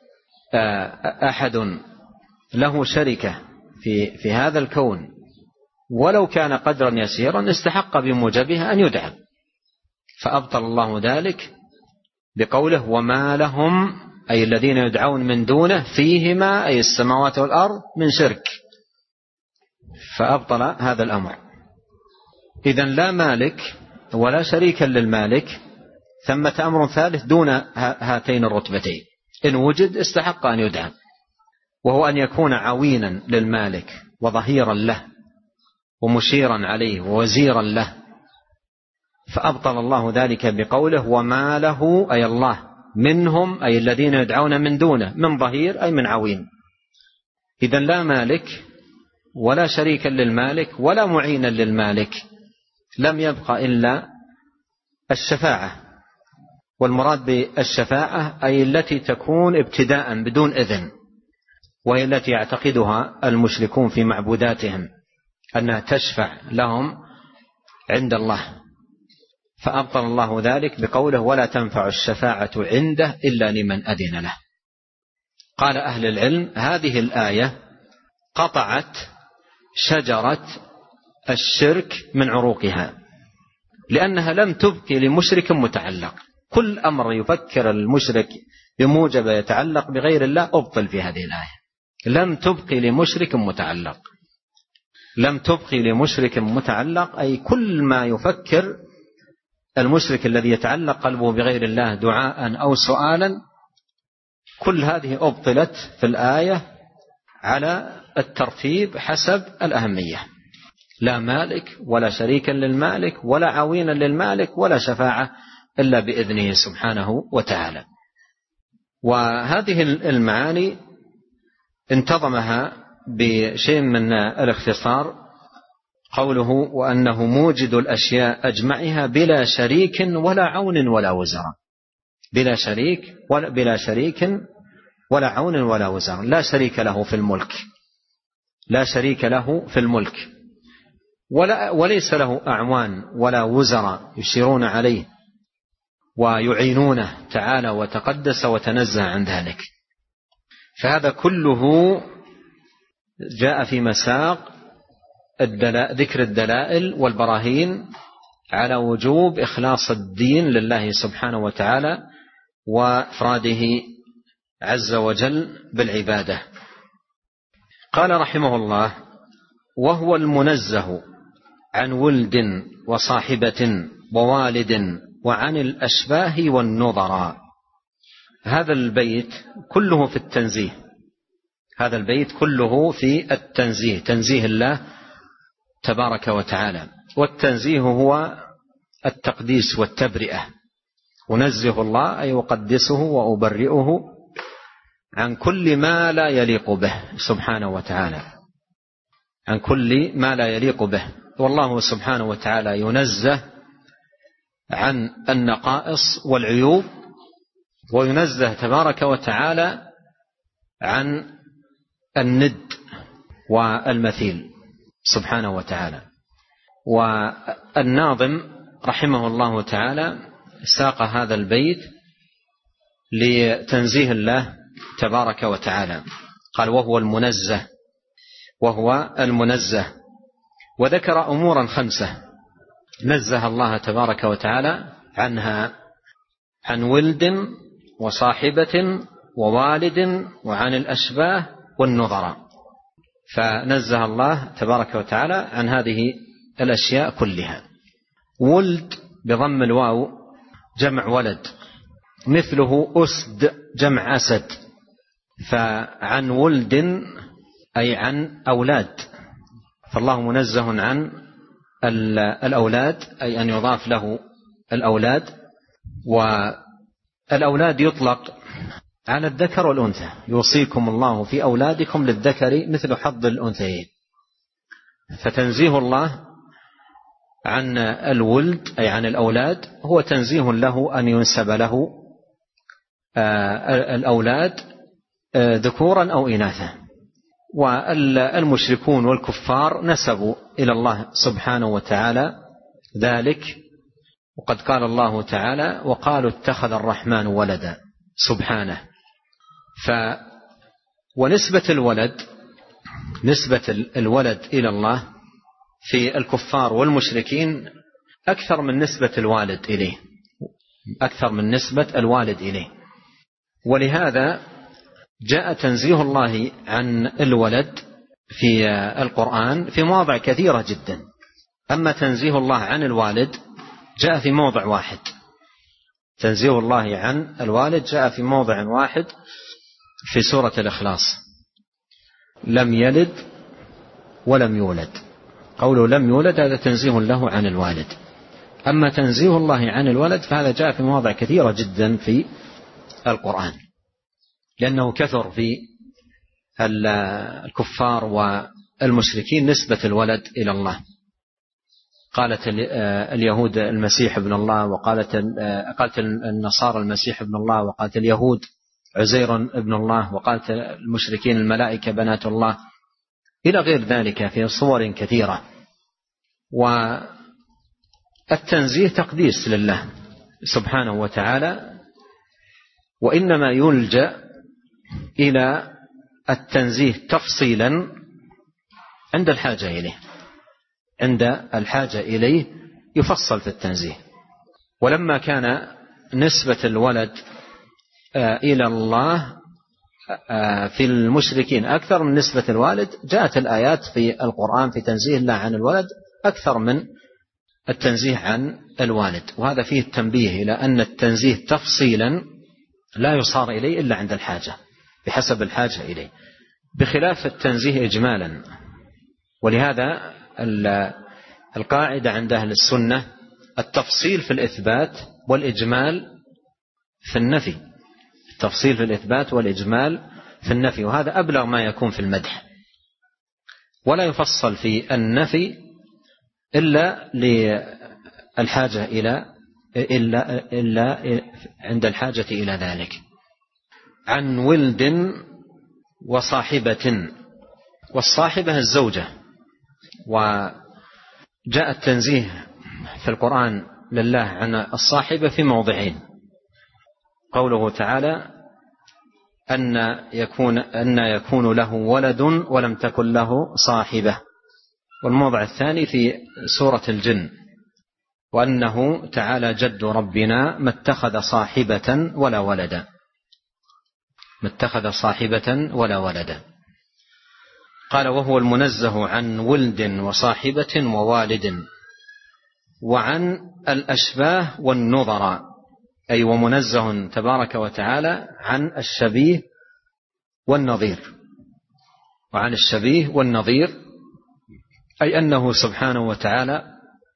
أحد له شركة في هذا الكون ولو كان قدرا يسيرا استحق بموجبها أن يدعى، فأبطل الله ذلك بقوله: وما لهم أي الذين يدعون من دونه فيهما أي السماوات والأرض من شرك، فأبطل هذا الأمر. إذن لا مالك ولا شريكا للمالك، ثمة أمر ثالث دون هاتين الرتبتين إن وجد استحق أن يدعى، وهو أن يكون عوينا للمالك وظهيرا له ومشيرا عليه ووزيرا له، فأبطل الله ذلك بقوله: وما له أي الله منهم أي الذين يدعون من دونه من ظهير أي من عوين. إذن لا مالك ولا شريكا للمالك ولا معينا للمالك، لم يبقى إلا الشفاعة. والمراد بالشفاعة أي التي تكون ابتداء بدون إذن، وهي التي يعتقدها المشركون في معبوداتهم أنها تشفع لهم عند الله، فأبطل الله ذلك بقوله: ولا تنفع الشفاعة عنده إلا لمن أذن له. قال أهل العلم: هذه الآية قطعت شجرة الشرك من عروقها، لأنها لم تبقي لمشرك متعلق. كل أمر يفكر المشرك بموجب يتعلق بغير الله أبطل في هذه الآية. لم تبقي لمشرك متعلق، لم تبقي لمشرك متعلق أي كل ما يفكر المشرك الذي يتعلق قلبه بغير الله دعاء أو سؤالا، كل هذه أبطلت في الآية على الترتيب حسب الأهمية. لا مالك ولا شريكا للمالك ولا عوينا للمالك ولا شفاعة إلا بإذنه سبحانه وتعالى. وهذه المعاني انتظمها بشيء من الاختصار قوله وأنه موجد الأشياء أجمعها بلا شريك ولا عون ولا وزر. بلا شريك ولا عون ولا وزر، لا شريك له في الملك، لا شريك له في الملك، وليس له أعوان ولا وزراء يشيرون عليه ويعينونه تعالى وتقدس وتنزه عن ذلك. فهذا كله جاء في مساق ذكر الدلائل والبراهين على وجوب إخلاص الدين لله سبحانه وتعالى وإفراده عز وجل بالعبادة. قال رحمه الله: وهو المنزه عن ولد وصاحبة ووالد وعن الأشباه والنظراء. هذا البيت كله في التنزيه، هذا البيت كله في التنزيه، تنزيه الله تبارك وتعالى. والتنزيه هو التقديس والتبرئة. أنزه الله أي أقدسه وأبرئه عن كل ما لا يليق به سبحانه وتعالى، عن كل ما لا يليق به. والله سبحانه وتعالى ينزه عن النقائص والعيوب، وينزه تبارك وتعالى عن الند والمثيل سبحانه وتعالى. والناظم رحمه الله تعالى ساق هذا البيت لتنزيه الله تبارك وتعالى، قال: وهو المنزه، وهو المنزه. وذكر أمورا 5 نزه الله تبارك وتعالى عنها: عن ولد وصاحبة ووالد وعن الأشباه والنظراء. فنزه الله تبارك وتعالى عن هذه الأشياء كلها. ولد بضم الواو جمع ولد، مثله أسد جمع أسد. فعن ولد أي عن أولاد، فالله منزه عن الأولاد، أي أن يضاف له الأولاد. والأولاد يطلق على الذكر والأنثى، يوصيكم الله في أولادكم للذكر مثل حظ الأنثيين. فتنزيه الله عن الولد أي عن الأولاد هو تنزيه له أن ينسب له الأولاد ذكورا أو إناثا. والمشركون والكفار نسبوا إلى الله سبحانه وتعالى ذلك، وقد قال الله تعالى: وقالوا اتخذ الرحمن ولدا سبحانه. ونسبة الولد، نسبة الولد إلى الله في الكفار والمشركين أكثر من نسبة الوالد إليه، أكثر من نسبة الوالد إليه. ولهذا جاء تنزيه الله عن الولد في القرآن في مواضع كثيرة جدا. أما تنزيه الله عن الوالد جاء في موضع واحد. تنزيه الله عن الوالد جاء في موضع واحد في سورة الإخلاص: لم يلد ولم يولد. قوله لم يولد هذا تنزيه له عن الوالد. أما تنزيه الله عن الولد فهذا جاء في مواضع كثيرة جدا في القرآن، لأنه كثر في الكفار والمشركين نسبة الولد إلى الله. قالت اليهود المسيح ابن الله، قالت النصارى المسيح ابن الله، وقالت اليهود عزير ابن الله، وقالت المشركين الملائكة بنات الله، إلى غير ذلك في صور كثيرة. والتنزيه تقديس لله سبحانه وتعالى، وإنما يلجأ إلى التنزيه تفصيلا عند الحاجة إليه، عند الحاجة إليه يفصل في التنزيه. ولما كان نسبة الولد إلى الله في المشركين أكثر من نسبة الوالد، جاءت الآيات في القرآن في تنزيه الله عن الولد أكثر من التنزيه عن الوالد. وهذا فيه التنبيه إلى أن التنزيه تفصيلا لا يصار إليه إلا عند الحاجة بحسب الحاجة إليه، بخلاف التنزيه إجمالا. ولهذا القاعدة عند أهل السنة التفصيل في الإثبات والإجمال في النفي. التفصيل في الإثبات والإجمال في النفي، وهذا أبلغ ما يكون في المدح. ولا يفصل في النفي إلا للحاجة إلا عند الحاجة إلى ذلك. عن ولد وصاحبة، والصاحبة الزوجة. وجاء التنزيه في القرآن لله عن الصاحبة في موضعين: قوله تعالى أن يكون له ولد ولم تكن له صاحبة، والموضع الثاني في سورة الجن: وأنه تعالى جد ربنا ما اتخذ صاحبة ولا ولدا، ما اتخذ صاحبة ولا ولدا. قال: وهو المنزه عن ولد وصاحبة ووالد، وعن الأشباه والنظر، أي ومنزه تبارك وتعالى عن الشبيه والنظير. وعن الشبيه والنظير أي أنه سبحانه وتعالى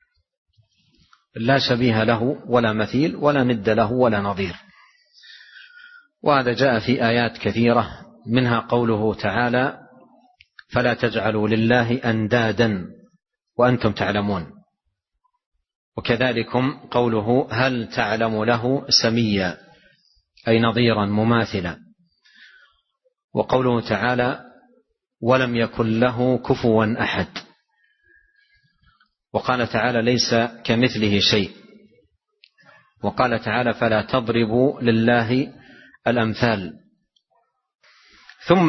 لا شبيه له ولا مثيل ولا ند له ولا نظير. وهذا جاء في آيات كثيرة، منها قوله تعالى: فلا تجعلوا لله أندادا وأنتم تعلمون. وكذلكم قوله: هل تعلم له سميا، أي نظيرا مماثلا. وقوله تعالى: ولم يكن له كفوا أحد. وقال تعالى: ليس كمثله شيء. وقال تعالى: فلا تضربوا لله الأمثال. ثم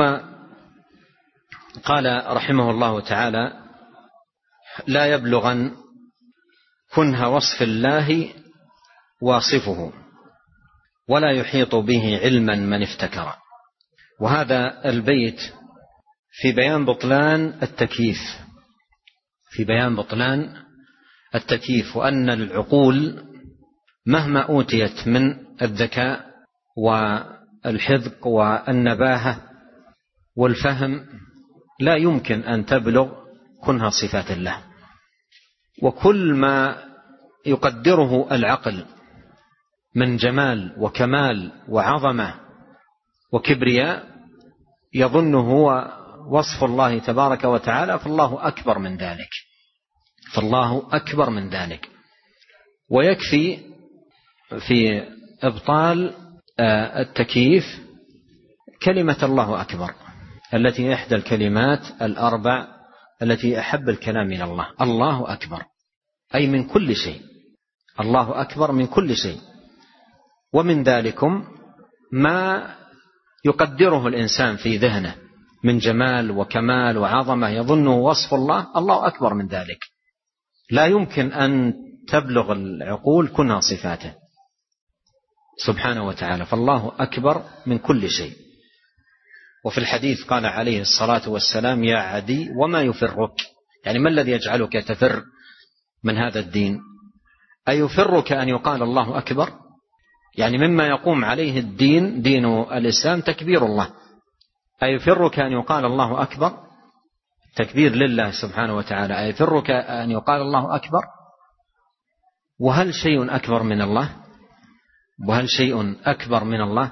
قال رحمه الله تعالى: لا يبلغن كنه وصف الله واصفه، ولا يحيط به علما من افتكر. وهذا البيت في بيان بطلان التكييف، في بيان بطلان التكييف، وأن العقول مهما أوتيت من الذكاء والحذق والنباهة والفهم لا يمكن أن تبلغ كنها صفات الله. وكل ما يقدره العقل من جمال وكمال وعظمة وكبرياء يظنه هو وصف الله تبارك وتعالى، فالله أكبر من ذلك، فالله أكبر من ذلك. ويكفي في إبطال التكييف كلمة الله أكبر، التي إحدى الكلمات الأربع التي أحب الكلام إلى الله. الله أكبر أي من كل شيء، الله أكبر من كل شيء. ومن ذلكم ما يقدره الإنسان في ذهنه من جمال وكمال وعظمة يظنه وصف الله، الله أكبر من ذلك. لا يمكن أن تبلغ العقول كنها صفاته سبحانه وتعالى، فالله أكبر من كل شيء. وفي الحديث قال عليه الصلاة والسلام: يا عدي وما يفرك، يعني ما الذي يجعلك تفر من هذا الدين؟ أيفرك أن يقال الله أكبر؟ يعني مما يقوم عليه الدين، دين الإسلام، تكبير الله. أيفرك أن يقال الله أكبر؟ تكبير لله سبحانه وتعالى. أيفرك أن يقال الله أكبر؟ وهل شيء أكبر من الله؟ وهل شيء أكبر من الله؟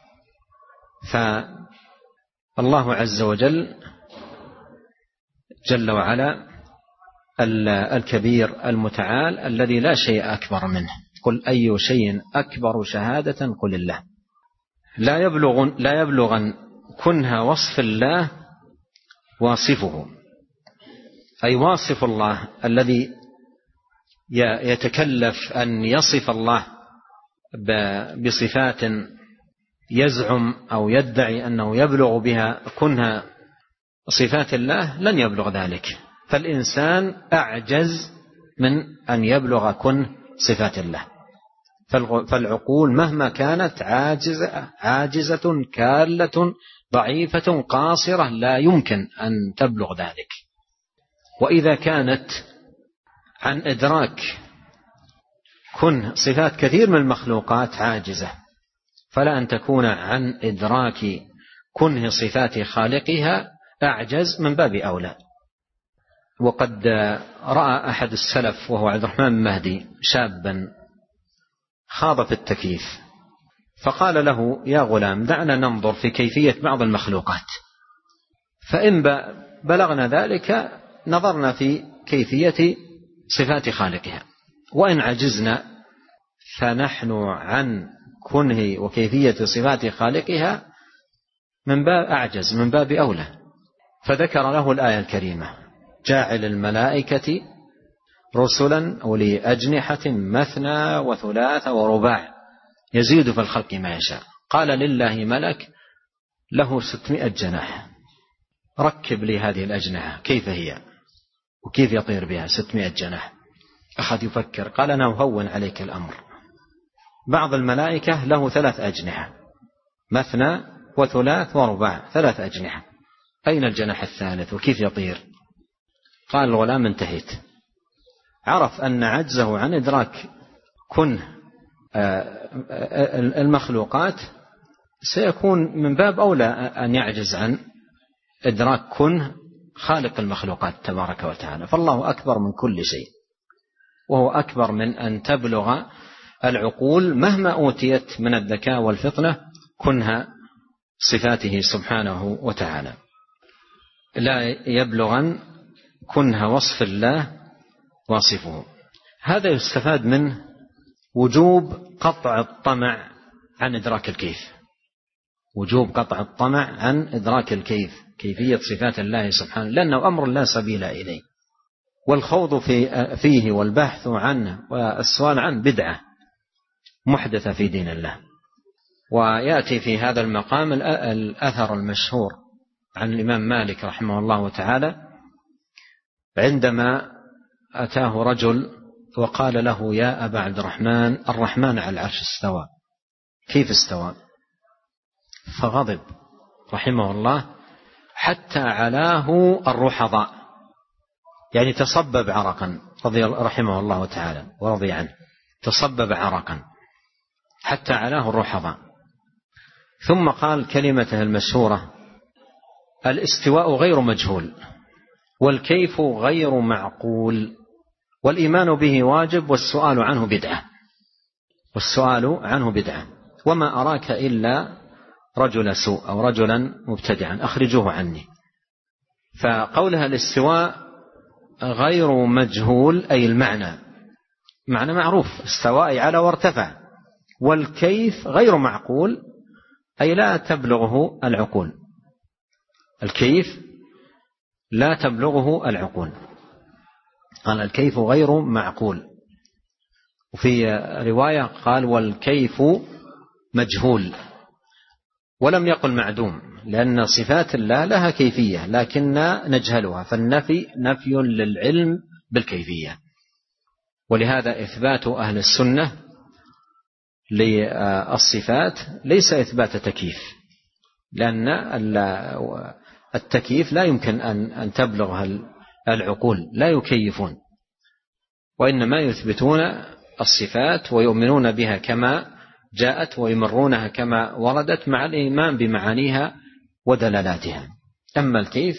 فالله عز وجل جل وعلا الكبير المتعال الذي لا شيء أكبر منه. قل أي شيء أكبر شهادة قل الله. لا يبلغن كنها وصف الله واصفه، أي واصف الله الذي يتكلف أن يصف الله بصفات يزعم أو يدعي أنه يبلغ بها كنها صفات الله، لن يبلغ ذلك. فالإنسان أعجز من أن يبلغ كن صفات الله. فالعقول مهما كانت عاجزة كالة ضعيفة قاصرة لا يمكن أن تبلغ ذلك. وإذا كانت عن إدراك كن صفات كثير من المخلوقات عاجزة، فلا أن تكون عن إدراك كنه صفات خالقها أعجز من باب أولى. وقد رأى أحد السلف وهو عبد الرحمن المهدي شابا خاض في التكييف، فقال له: يا غلام، دعنا ننظر في كيفية بعض المخلوقات، فإن بلغنا ذلك نظرنا في كيفية صفات خالقها، وإن عجزنا فنحن عن كنه وكيفية صفات خالقها من باب أعجز، من باب أولى. فذكر له الآية الكريمة: جاعل الملائكة رسلا أولي أجنحة مثنى وثلاث ورباع يزيد في الخلق ما يشاء. قال: لله ملك له 600 جناح، ركب لي هذه الأجنحة كيف هي وكيف يطير بها 600 جناح. أخذ يفكر، قال: أنا أهون عليك الأمر. بعض الملائكة له 3 أجنحة، مثنى وثلاث ورباع، 3 أجنحة، أين الجناح الثالث وكيف يطير؟ قال الغلام: انتهيت. عرف أن عجزه عن إدراك كنه المخلوقات سيكون من باب أولى أن يعجز عن إدراك كنه خالق المخلوقات تبارك وتعالى. فالله أكبر من كل شيء، وهو أكبر من أن تبلغ العقول مهما أوتيت من الذكاء والفطنة كنها صفاته سبحانه وتعالى. لا يبلغن كنها وصف الله واصفه. هذا يستفاد منه وجوب قطع الطمع عن إدراك الكيف، وجوب قطع الطمع عن إدراك الكيف، كيفية صفات الله سبحانه، لأنه أمر لا سبيل إليه، والخوض فيه والبحث عنه والسؤال عنه بدعة محدثة في دين الله. ويأتي في هذا المقام الأثر المشهور عن الإمام مالك رحمه الله تعالى عندما أتاه رجل وقال له: يا أبا عبد الرحمن، الرحمن على العرش استوى، كيف استوى؟ فغضب رحمه الله حتى علاه الرحضاء، يعني تصبب عرقا، رحمه الله تعالى ورضي عنه، تصبب عرقا حتى علاه الرحضاء. ثم قال كلمته المشهورة: الاستواء غير مجهول، والكيف غير معقول، والإيمان به واجب، والسؤال عنه بدعة، والسؤال عنه بدعة، وما أراك إلا رجل سوء أو رجلا مبتدعا، أخرجوه عني. فقولها الاستواء غير مجهول أي المعنى، معنى معروف، استواء على وارتفع، والكيف غير معقول أي لا تبلغه العقول، الكيف لا تبلغه العقول. قال الكيف غير معقول، وفي رواية قال والكيف مجهول، ولم يقل معدوم، لأن صفات الله لها كيفية لكننا نجهلها، فالنفي نفي للعلم بالكيفية. ولهذا إثبات أهل السنة للصفات ليس إثبات تكييف، لأن التكييف لا يمكن أن تبلغ العقول، لا يكيفون، وإنما يثبتون الصفات ويؤمنون بها كما جاءت ويمرونها كما وردت مع الإيمان بمعانيها ودلالاتها. أما الكيف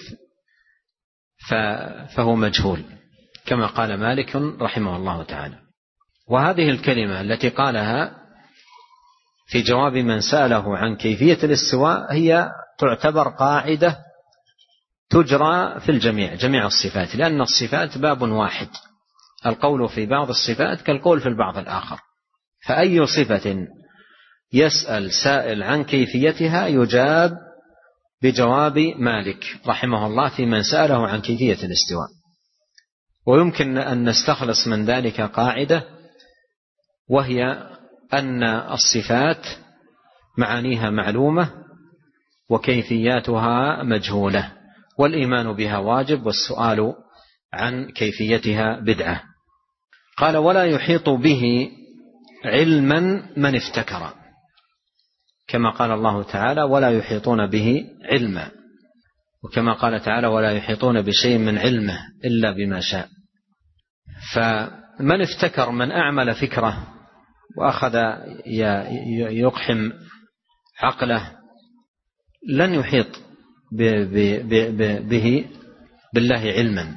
فهو مجهول كما قال مالك رحمه الله تعالى. وهذه الكلمة التي قالها في جواب من سأله عن كيفية الاستواء هي تعتبر قاعدة تجرى في جميع الصفات، لأن الصفات باب واحد، القول في بعض الصفات كالقول في البعض الآخر، فأي صفة يسأل سائل عن كيفيتها يجاب بجواب مالك رحمه الله في من سأله عن كيفية الاستواء. ويمكن أن نستخلص من ذلك قاعدة، وهي أن الصفات معانيها معلومة وكيفياتها مجهولة، والإيمان بها واجب، والسؤال عن كيفيتها بدعة. قال ولا يحيط به علما من افتكر، كما قال الله تعالى ولا يحيطون به علما، وكما قال تعالى ولا يحيطون بشيء من علمه إلا بما شاء. فمن افتكر، من أعمل فكره وأخذ يقحم عقله لن يحيط به بالله علما،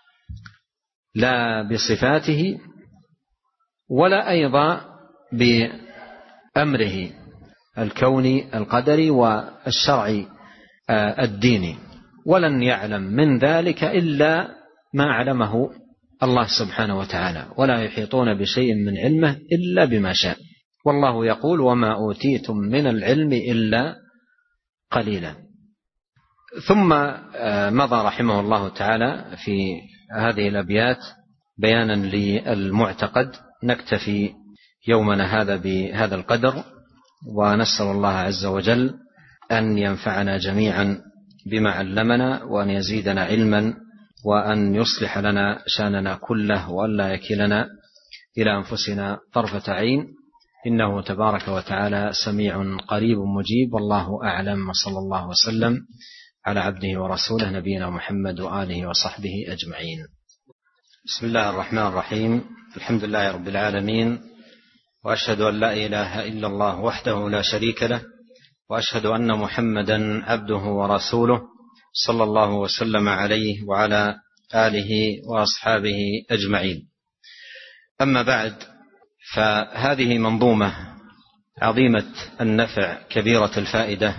لا بصفاته ولا أيضا بأمره الكوني القدري والشرعي الديني، ولن يعلم من ذلك إلا ما علمه الله سبحانه وتعالى، ولا يحيطون بشيء من علمه إلا بما شاء. والله يقول: وما أوتيتم من العلم إلا قليلا. ثم مضى رحمه الله تعالى في هذه الأبيات بيانا للمعتقد. نكتفي يومنا هذا بهذا القدر، ونسأل الله عز وجل أن ينفعنا جميعا بما علمنا، وأن يزيدنا علما، وأن يصلح لنا شأننا كله، وأن لا يكلنا إلى أنفسنا طرفة عين، إنه تبارك وتعالى سميع قريب مجيب. والله أعلم، وصلى الله وسلم على عبده ورسوله نبينا محمد وآله وصحبه أجمعين. بسم الله الرحمن الرحيم. الحمد لله رب العالمين، وأشهد أن لا إله إلا الله وحده لا شريك له، وأشهد أن محمدا عبده ورسوله صلى الله وسلم عليه وعلى آله وأصحابه أجمعين. أما بعد، فهذه منظومة عظيمة النفع كبيرة الفائدة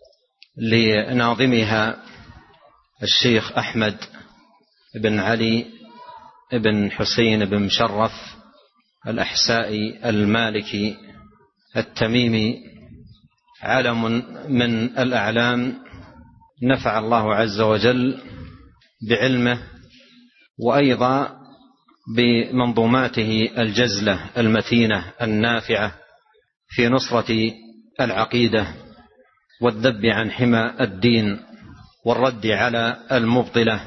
لناظمها الشيخ أحمد بن علي بن حسين بن مشرف الأحسائي المالكي التميمي، علم من الأعلام نفع الله عز وجل بعلمه، وأيضا بمنظوماته الجزلة المتينة النافعة في نصرة العقيدة والذب عن حمى الدين والرد على المبطلة.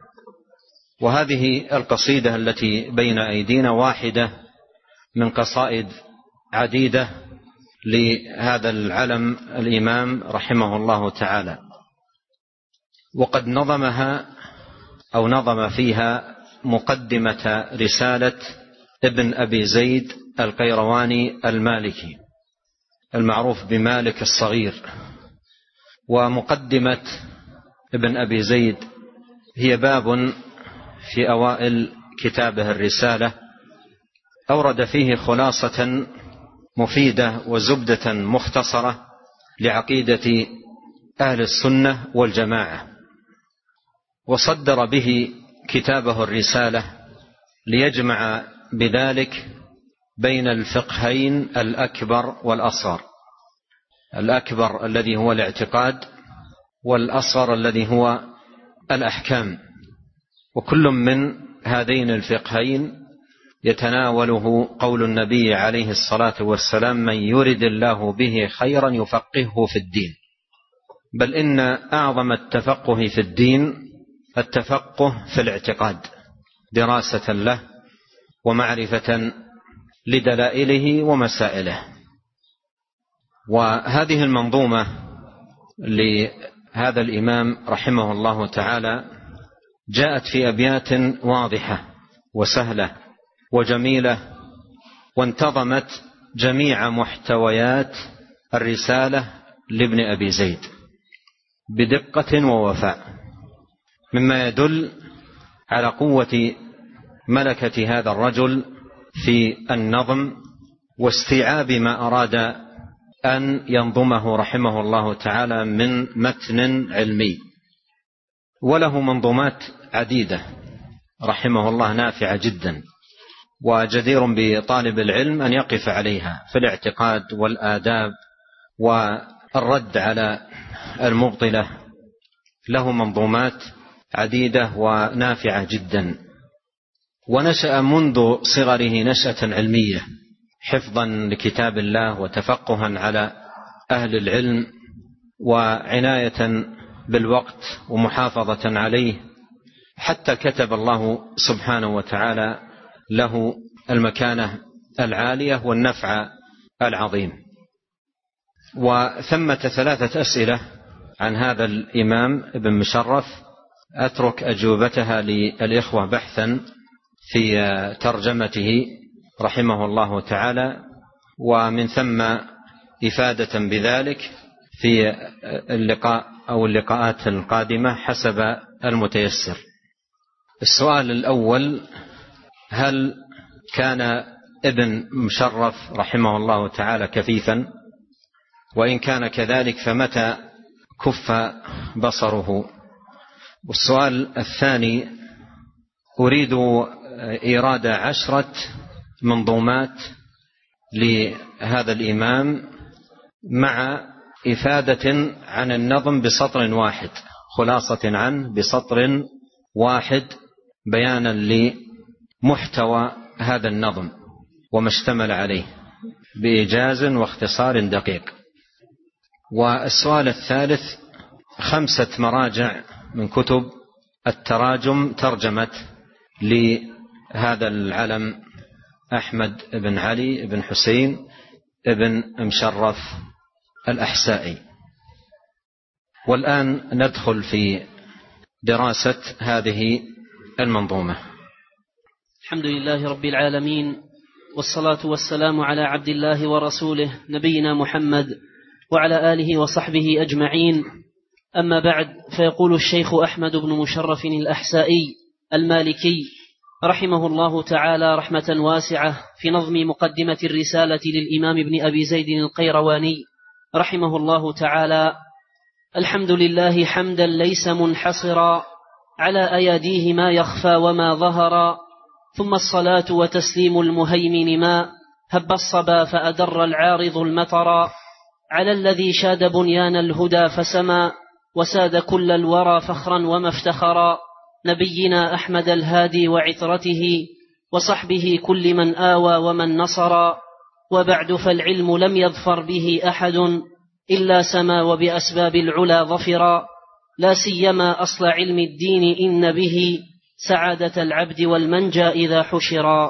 وهذه القصيدة التي بين أيدينا واحدة من قصائد عديدة لهذا العلم الإمام رحمه الله تعالى، وقد نظمها أو نظم فيها مقدمة رسالة ابن أبي زيد القيرواني المالكي المعروف بمالك الصغير. ومقدمة ابن أبي زيد هي باب في أوائل كتابه الرسالة، أورد فيه خلاصة مفيدة وزبدة مختصرة لعقيدة أهل السنة والجماعة، وصدر به كتابه الرسالة ليجمع بذلك بين الفقهين الأكبر والأصغر، الأكبر الذي هو الاعتقاد، والأصغر الذي هو الأحكام. وكل من هذين الفقهين يتناوله قول النبي عليه الصلاة والسلام: من يرد الله به خيرا يفقهه في الدين. بل إن أعظم التفقه في الدين التفقه في الاعتقاد، دراسة له ومعرفة لدلائله ومسائله. وهذه المنظومة لهذا الإمام رحمه الله تعالى جاءت في أبيات واضحة وسهلة وجميلة، وانتظمت جميع محتويات الرسالة لابن أبي زيد بدقة ووفاء، مما يدل على قوة ملكة هذا الرجل في النظم واستيعاب ما أراد أن ينظمه رحمه الله تعالى من متن علمي. وله منظومات عديدة رحمه الله نافعة جدا، وجدير بطالب العلم أن يقف عليها في الاعتقاد والآداب والرد على المبطلة. له منظومات عديدة ونافعة جدا، ونشأ منذ صغره نشأة علمية، حفظا لكتاب الله وتفقها على أهل العلم وعناية بالوقت ومحافظة عليه، حتى كتب الله سبحانه وتعالى له المكانة العالية والنفع العظيم. وثمة 3 أسئلة عن هذا الإمام ابن مشرف أترك أجوبتها للإخوة بحثا في ترجمته رحمه الله تعالى، ومن ثم إفادة بذلك في اللقاء أو اللقاءات القادمة حسب المتيسر. السؤال الأول: هل كان ابن مشرف رحمه الله تعالى كفيفا؟ وإن كان كذلك فمتى كف بصره؟ والسؤال الثاني: أريد إيراد 10 منظومات لهذا الإمام مع إفادة عن النظم بسطر واحد، خلاصة عنه بسطر واحد، بيانا لمحتوى هذا النظم وما اشتمل عليه بإيجاز واختصار دقيق. والسؤال الثالث: 5 مراجع من كتب التراجم ترجمت لهذا العلم أحمد بن علي بن حسين بن مشرف الأحسائي. والآن ندخل في دراسة هذه المنظومة.
الحمد لله رب العالمين، والصلاة والسلام على عبد الله ورسوله نبينا محمد وعلى آله وصحبه أجمعين. أما بعد، فيقول الشيخ أحمد بن مشرف الأحسائي المالكي رحمه الله تعالى رحمة واسعة في نظم مقدمة الرسالة للإمام ابن أبي زيد القيرواني رحمه الله تعالى: الحمد لله حمدا ليس منحصرا على أياديه ما يخفى وما ظهر، ثم الصلاة وتسليم المهيمن ما هب الصبا فأدر العارض المطر، على الذي شاد بنيان الهدى فسما وساد كل الورى فخرا وما افتخرا، نبينا أحمد الهادي وعطرته وصحبه كل من آوى ومن نصر. وبعد فالعلم لم يظفر به أحد إلا سما وبأسباب العلا ظفرا، لا سيما أصل علم الدين إن به سعادة العبد والمنجى إذا حشرا.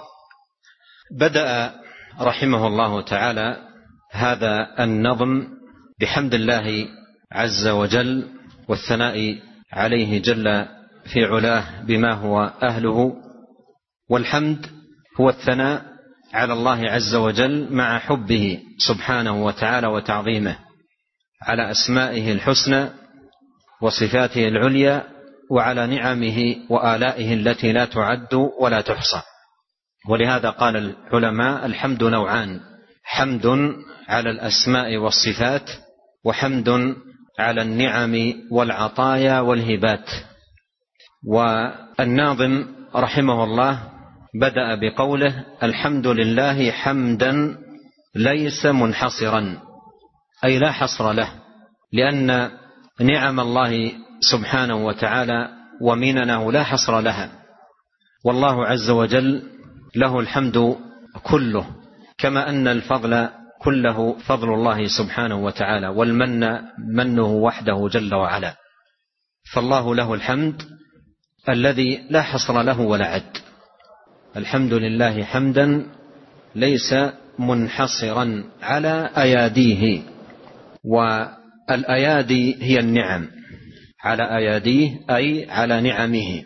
بدأ رحمه الله تعالى هذا النظم بحمد الله عز وجل والثناء عليه جل في علاه بما هو أهله. والحمد هو الثناء على الله عز وجل مع حبه سبحانه وتعالى وتعظيمه على أسمائه الحسنى وصفاته العليا وعلى نعمه وآلائه التي لا تعد ولا تحصى. ولهذا قال العلماء: الحمد نوعان: حمد على الأسماء والصفات، وحمد على النعم والعطايا والهبات. والناظم رحمه الله بدأ بقوله: الحمد لله حمدا ليس منحصرا، أي لا حصر له، لأن نعم الله سبحانه وتعالى ومننه لا حصر لها، والله عز وجل له الحمد كله، كما أن الفضل كله فضل الله سبحانه وتعالى، والمن منه وحده جل وعلا. فالله له الحمد الذي لا حصر له ولا عد. الحمد لله حمدا ليس منحصرا على أياديه، والأيادي هي النعم، على أياديه أي على نعمه.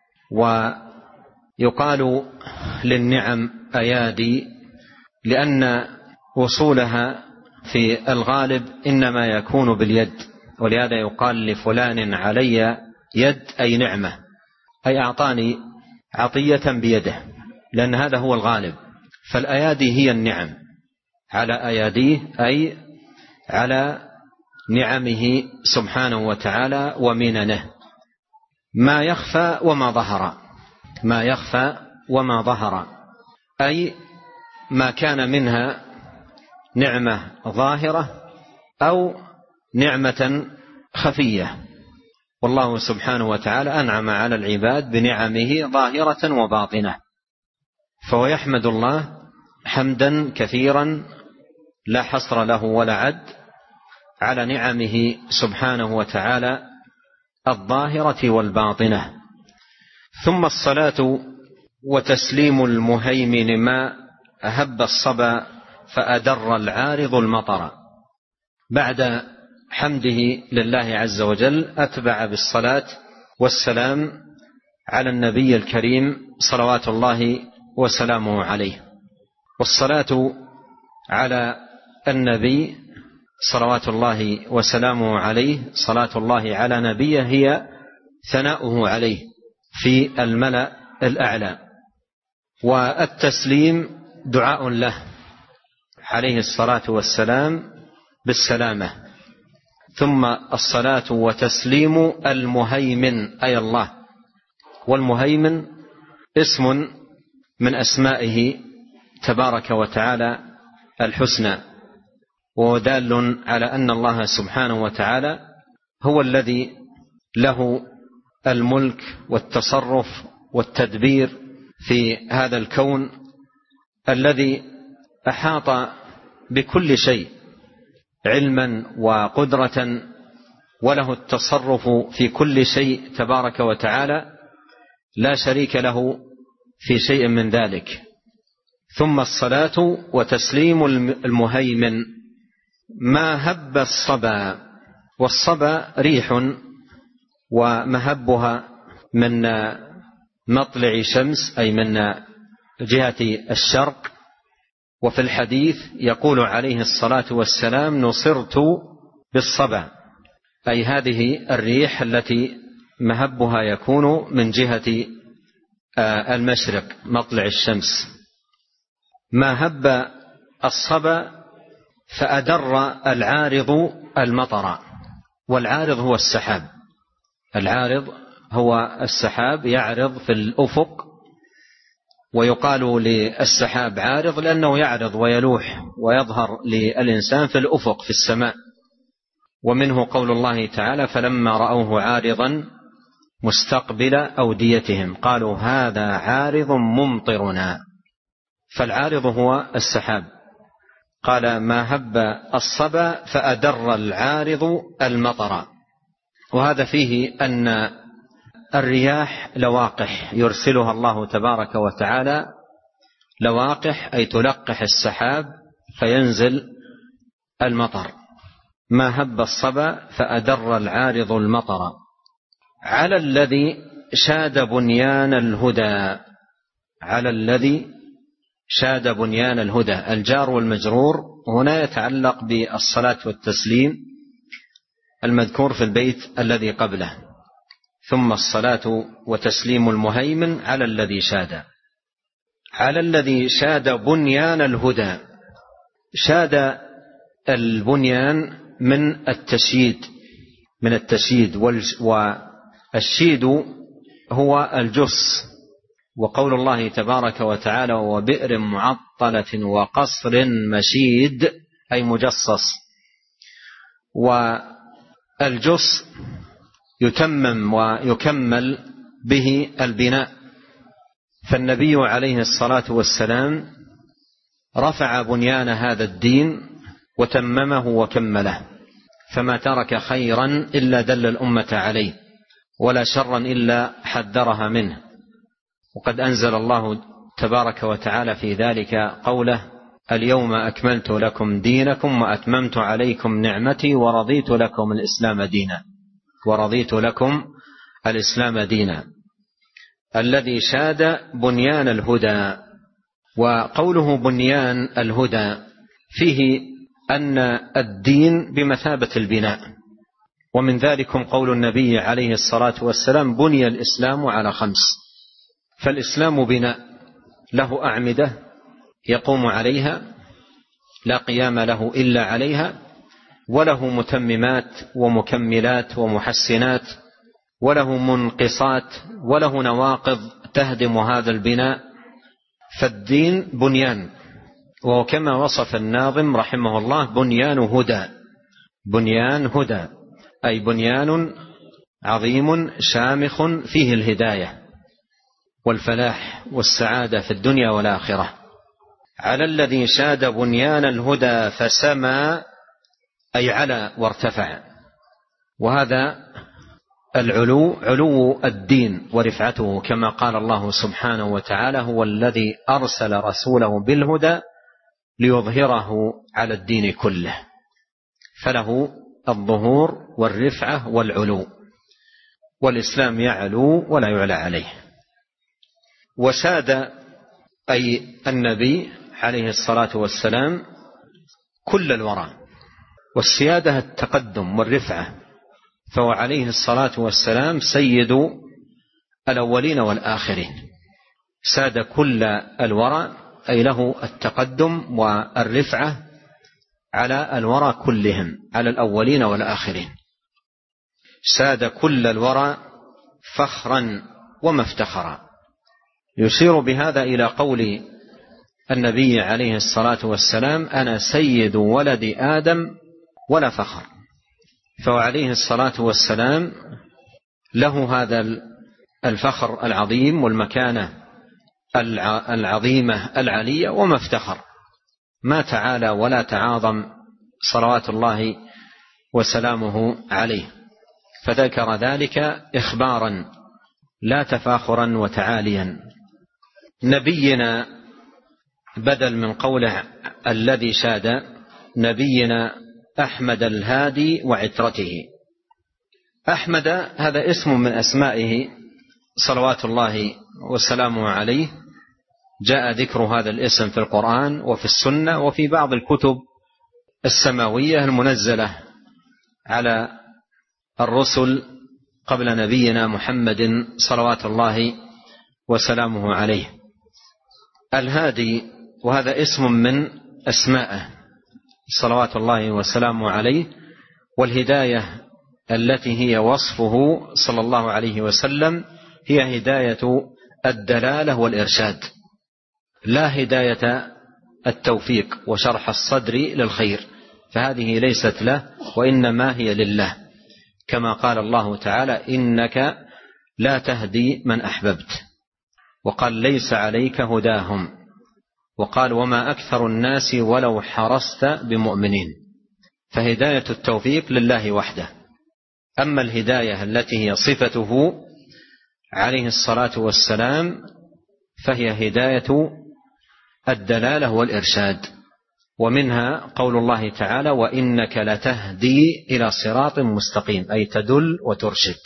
ويقال للنعم أيادي لأن وصولها في الغالب إنما يكون باليد، ولهذا يقال لفلان علي يد، أي نعمة، أي أعطاني عطية بيده، لأن هذا هو الغالب. فالأيادي هي النعم، على أياديه أي على نعمه سبحانه وتعالى ومننه. ما يخفى وما ظهر، ما يخفى وما ظهر، أي ما كان منها نعمة ظاهرة أو نعمة خفية. والله سبحانه وتعالى أنعم على العباد بنعمه ظاهرة وباطنة، فهو يحمد الله حمدا كثيرا لا حصر له ولا عد على نعمه سبحانه وتعالى الظاهرة والباطنة. ثم الصلاة وتسليم المهيمن ما أهب الصبا فأدر العارض المطر. بعد حمده لله عز وجل أتبع بالصلاة والسلام على النبي الكريم صلوات الله وسلامه عليه. والصلاة على النبي صلوات الله وسلامه عليه، صلاة الله على نبيه هي ثناؤه عليه في الملأ الأعلى، والتسليم دعاء له عليه الصلاة والسلام بالسلامة. ثم الصلاة وتسليم المهيمن أي الله، والمهيمن اسم من أسمائه تبارك وتعالى الحسنى، ودال على أن الله سبحانه وتعالى هو الذي له الملك والتصرف والتدبير في هذا الكون الذي أحاط بكل شيء علما وقدرة، وله التصرف في كل شيء تبارك وتعالى، لا شريك له في شيء من ذلك. ثم الصلاة وتسليم المهيمن ما هب الصبا، والصبا ريح ومهبها من مطلع شمس أي من جهة الشرق. وفي الحديث يقول عليه الصلاة والسلام: نصرت بالصبا، أي هذه الريح التي مهبها يكون من جهة المشرق مطلع الشمس. ما هب الصبا فأدر العارض المطر، والعارض هو السحاب. العارض هو السحاب يعرض في الأفق، ويقال للسحاب عارض لأنه يعرض ويلوح ويظهر للإنسان في الأفق في السماء. ومنه قول الله تعالى: فلما رأوه عارضا مستقبل أوديتهم قالوا هذا عارض ممطرنا. فالعارض هو السحاب. قال: ما هب الصبا فأدر العارض المطر. وهذا فيه أن الرياح لواقح يرسلها الله تبارك وتعالى، لواقح أي تلقح السحاب فينزل المطر. ما هب الصبا فأدر العارض المطر على الذي شاد بنيان الهدى. على الذي شاد بنيان الهدى، الجار والمجرور هنا يتعلق بالصلاة والتسليم المذكور في البيت الذي قبله. ثم الصلاة وتسليم المهيمن على الذي شاد. على الذي شاد بنيان الهدى. شاد البنيان من التشييد، من التشييد، والشيد هو الجص. وقول الله تبارك وتعالى: وبئر معطلة وقصر مشيد، أي مجصص. والجص يتمم ويكمل به البناء، فالنبي عليه الصلاة والسلام رفع بنيان هذا الدين وتممه وكمله، فما ترك خيرا إلا دل الأمة عليه، ولا شرا إلا حذرها منه. وقد أنزل الله تبارك وتعالى في ذلك قوله: اليوم أكملت لكم دينكم وأتممت عليكم نعمتي ورضيت لكم الإسلام دينا. ورضيت لكم الإسلام دينا. الذي شاد بنيان الهدى. وقوله بنيان الهدى فيه أن الدين بمثابة البناء، ومن ذلكم قول النبي عليه الصلاة والسلام: بني الإسلام على 5. فالإسلام بناء له أعمدة يقوم عليها لا قيام له إلا عليها، وله متممات ومكملات ومحسنات، وله منقصات، وله نواقض تهدم هذا البناء. فالدين بنيان، وكما وصف الناظم رحمه الله: بنيان هدى. بنيان هدى أي بنيان عظيم شامخ فيه الهداية والفلاح والسعادة في الدنيا والآخرة. على الذي شاد بنيان الهدى فسما، أي على وارتفع. وهذا العلو علو الدين ورفعته، كما قال الله سبحانه وتعالى: هو الذي أرسل رسوله بالهدى ليظهره على الدين كله. فله الظهور والرفعة والعلو، والإسلام يعلو ولا يعلى عليه. وساد أي النبي عليه الصلاة والسلام كل الورى، والسيادة التقدم والرفعة، فهو عليه الصلاة والسلام سيد الأولين والآخرين. ساد كل الورى أي له التقدم والرفعة على الورى كلهم، على الأولين والآخرين، ساد كل الورى فخرا ومفتخرا. يشير بهذا إلى قول النبي عليه الصلاة والسلام: أنا سيد ولد آدم ولا فخر. فعليه الصلاة والسلام له هذا الفخر العظيم والمكانة العظيمة العلية، وما افتخر، ما تعالى ولا تعاظم صلوات الله وسلامه عليه، فذكر ذلك إخبارا لا تفاخرا وتعاليا. نبينا بدل من قوله الذي ساد، نبينا أحمد الهادي وعترته. أحمد هذا اسم من أسمائه صلوات الله وسلامه عليه، جاء ذكر هذا الاسم في القرآن وفي السنة وفي بعض الكتب السماوية المنزلة على الرسل قبل نبينا محمد صلوات الله وسلامه عليه. الهادي، وهذا اسم من أسمائه صلوات الله وسلامه عليه، والهداية التي هي وصفه صلى الله عليه وسلم هي هداية الدلالة والإرشاد، لا هداية التوفيق وشرح الصدر للخير، فهذه ليست له وإنما هي لله، كما قال الله تعالى: إنك لا تهدي من أحببت، وقال: ليس عليك هداهم، وقال: وما أكثر الناس ولو حرصت بمؤمنين. فهداية التوفيق لله وحده. أما الهداية التي هي صفته عليه الصلاة والسلام فهي هداية الدلالة والإرشاد، ومنها قول الله تعالى: وإنك لتهدي إلى صراط مستقيم، أي تدل وترشد.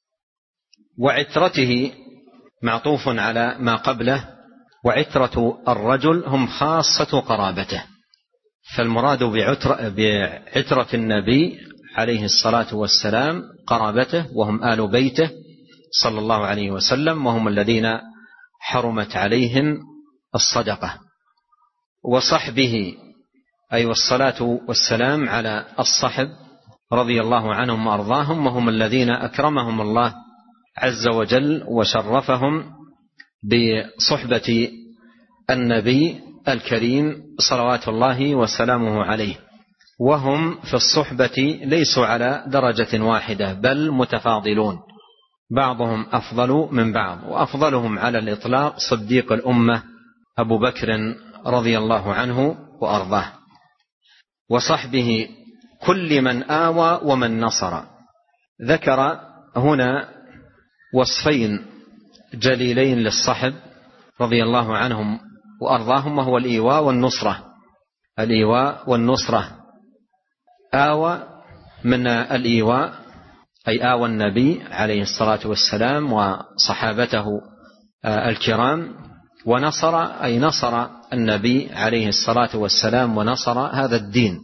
وعترته معطوف على ما قبله، وعترة الرجل هم خاصة قرابته، فالمراد بعترة النبي عليه الصلاة والسلام قرابته، وهم آل بيته صلى الله عليه وسلم، وهم الذين حرمت عليهم الصدقة. وصحبه، أي والصلاة والسلام على الصحب رضي الله عنهم وأرضاهم، وهم الذين أكرمهم الله عز وجل وشرفهم بصحبة النبي الكريم صلوات الله وسلامه عليه، وهم في الصحبة ليسوا على درجة واحدة بل متفاضلون، بعضهم أفضل من بعض، وأفضلهم على الإطلاق صديق الأمة أبو بكر رضي الله عنه وأرضاه. وصحبه كل من آوى ومن نصر. ذكر هنا وصفين جليلين للصحب رضي الله عنهم وأرضاهم، وهو الإيواء والنصرة. الإيواء والنصرة. آوى من الإيواء أي آوى النبي عليه الصلاة والسلام وصحابته الكرام، ونصر أي نصر النبي عليه الصلاة والسلام ونصر هذا الدين.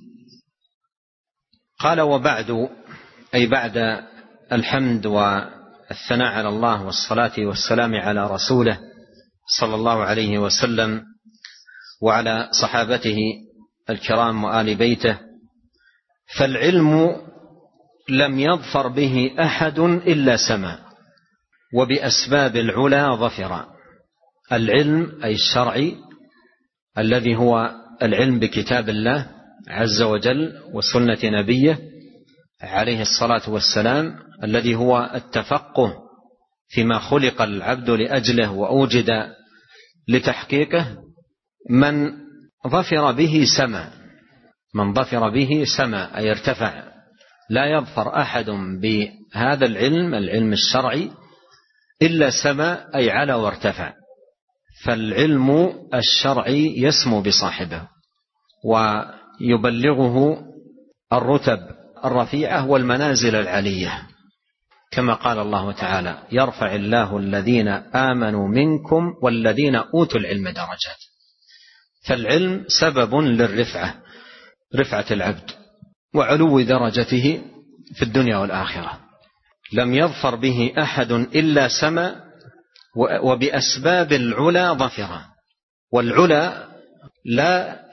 قال: وبعد، أي بعد الحمد والثناء على الله والصلاة والسلام على رسوله صلى الله عليه وسلم وعلى صحابته الكرام وآل بيته، فالعلم لم يظفر به أحد إلا سما، وبأسباب العلا ظفر. العلم أي الشرعي الذي هو العلم بكتاب الله عز وجل وسنة نبيه عليه الصلاة والسلام، الذي هو التفقه فيما خلق العبد لأجله وأوجد لتحقيقه، من ظفر به سما، من ظفر به سما أي ارتفع. لا يظفر أحد بهذا العلم الشرعي إلا سما أي على وارتفع. فالعلم الشرعي يسمو بصاحبه ويبلغه الرتب الرفيعة والمنازل العلية، كما قال الله تعالى: يرفع الله الذين آمنوا منكم والذين أوتوا العلم درجات. فالعلم سبب للرفعة، رفعة العبد وعلو درجته في الدنيا والآخرة. لم يظفر به أحد إلا سما، وبأسباب العلا ظفر. والعلا لا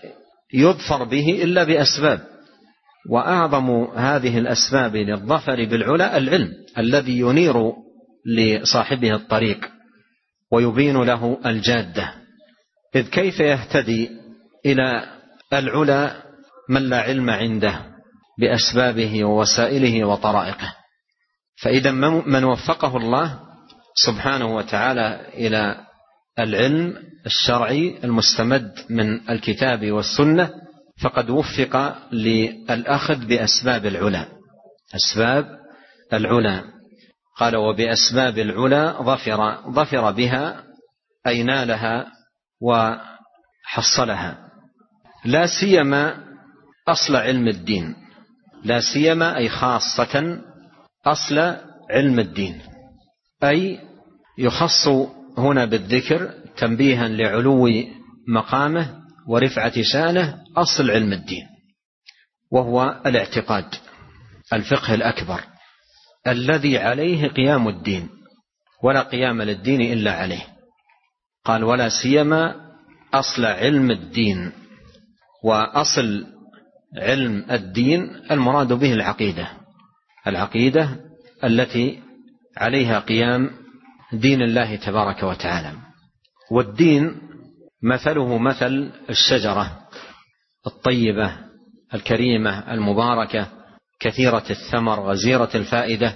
يظفر به إلا بأسباب، وأعظم هذه الأسباب للظفر بالعلا العلم الذي ينير لصاحبه الطريق ويبين له الجادة. إذ كيف يهتدي إلى العلا من لا علم عنده بأسبابه ووسائله وطرائقه؟ فإذا من وفقه الله سبحانه وتعالى إلى العلم الشرعي المستمد من الكتاب والسنة فقد وفق للأخذ بأسباب العلا. أسباب العلا، قال وبأسباب العلا ظفر بها أي نالها وحصلها، لا سيما أصل علم الدين، لا سيما أي خاصة أصل علم الدين، أي يخص هنا بالذكر تنبيها لعلو مقامه ورفعة شانه أصل علم الدين، وهو الاعتقاد، الفقه الأكبر الذي عليه قيام الدين، ولا قيام للدين إلا عليه. قال ولا سيما أصل علم الدين، وأصل علم الدين المراد به العقيدة التي عليها قيام دين الله تبارك وتعالى. والدين مثله مثل الشجرة الطيبة الكريمة المباركة كثيرة الثمر غزيرة الفائدة،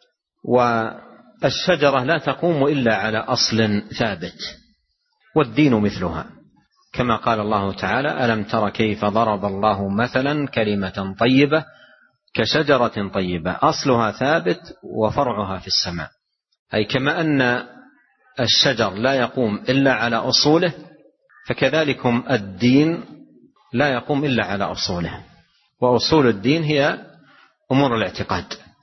والشجرة لا تقوم إلا على أصل ثابت، والدين مثلها، كما قال الله تعالى ألم تر كيف ضرب الله مثلا كلمة طيبة كشجرة طيبة أصلها ثابت وفرعها في السماء. أي كما أن الشجر لا يقوم إلا على أصوله، فكذلكم الدين لا يقوم إلا على أصوله، وأصول الدين هي أمور الاعتقاد،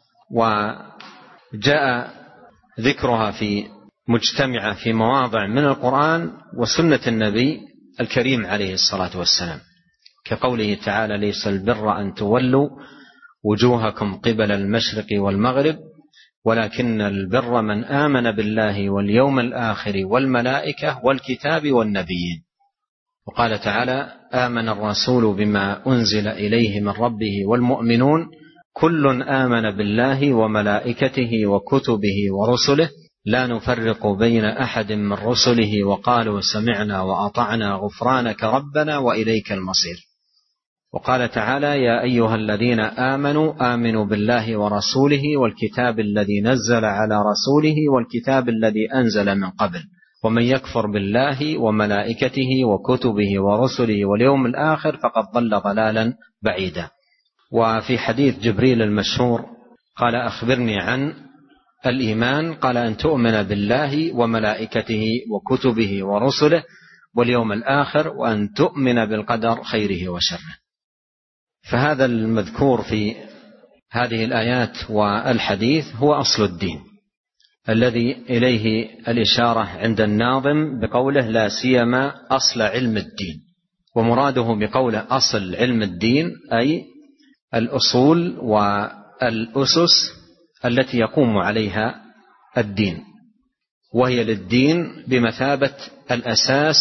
وجاء ذكرها في مجتمعة في مواضع من القرآن وسنة النبي الكريم عليه الصلاة والسلام، كقوله تعالى ليس البر أن تولوا وجوهكم قبل المشرق والمغرب ولكن البر من آمن بالله واليوم الآخر والملائكة والكتاب والنبيين. وقال تعالى آمن الرسول بما أنزل إليه من ربه والمؤمنون كل آمن بالله وملائكته وكتبه ورسله لا نفرق بين أحد من رسله وقالوا سمعنا وأطعنا غفرانك ربنا وإليك المصير. وقال تعالى يا أيها الذين آمنوا بالله ورسوله والكتاب الذي نزل على رسوله والكتاب الذي أنزل من قبل ومن يكفر بالله وملائكته وكتبه ورسله واليوم الآخر فقد ضل ضلالا بعيدا. وفي حديث جبريل المشهور قال أخبرني عن الإيمان، قال أن تؤمن بالله وملائكته وكتبه ورسله واليوم الآخر وأن تؤمن بالقدر خيره وشره. فهذا المذكور في هذه الآيات والحديث هو أصل الدين الذي إليه الإشارة عند الناظم بقوله لا سيما أصل علم الدين، ومراده بقوله أصل علم الدين أي الأصول والأسس التي يقوم عليها الدين، وهي للدين بمثابة الأساس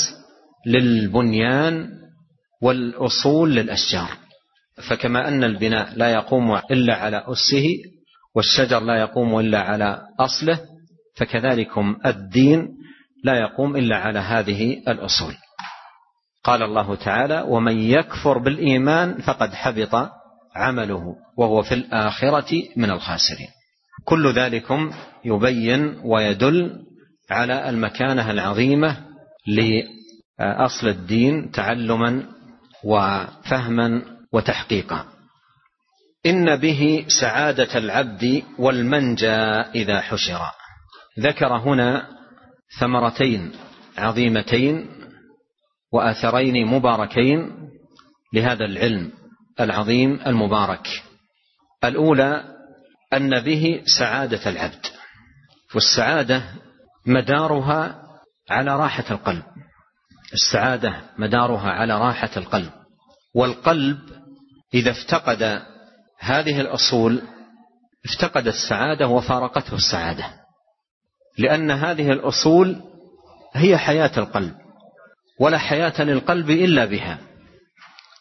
للبنيان والأصول للأشجار. فكما أن البناء لا يقوم إلا على أسه والشجر لا يقوم إلا على أصله، فكذلكم الدين لا يقوم إلا على هذه الأصول. قال الله تعالى ومن يكفر بالإيمان فقد حبط عمله وهو في الآخرة من الخاسرين. كل ذلكم يبين ويدل على المكانة العظيمة لأصل الدين تعلما وفهما وتحقيقا. إن به سعادة العبد والمنجى إذا حشر. ذكر هنا ثمرتين عظيمتين وآثرين مباركين لهذا العلم العظيم المبارك. الأولى أن به سعادة العبد، والسعادة مدارها على راحة القلب، السعادة مدارها على راحة القلب، والقلب إذا افتقد هذه الأصول افتقد السعادة وفارقته السعادة، لأن هذه الأصول هي حياة القلب، ولا حياة للقلب إلا بها.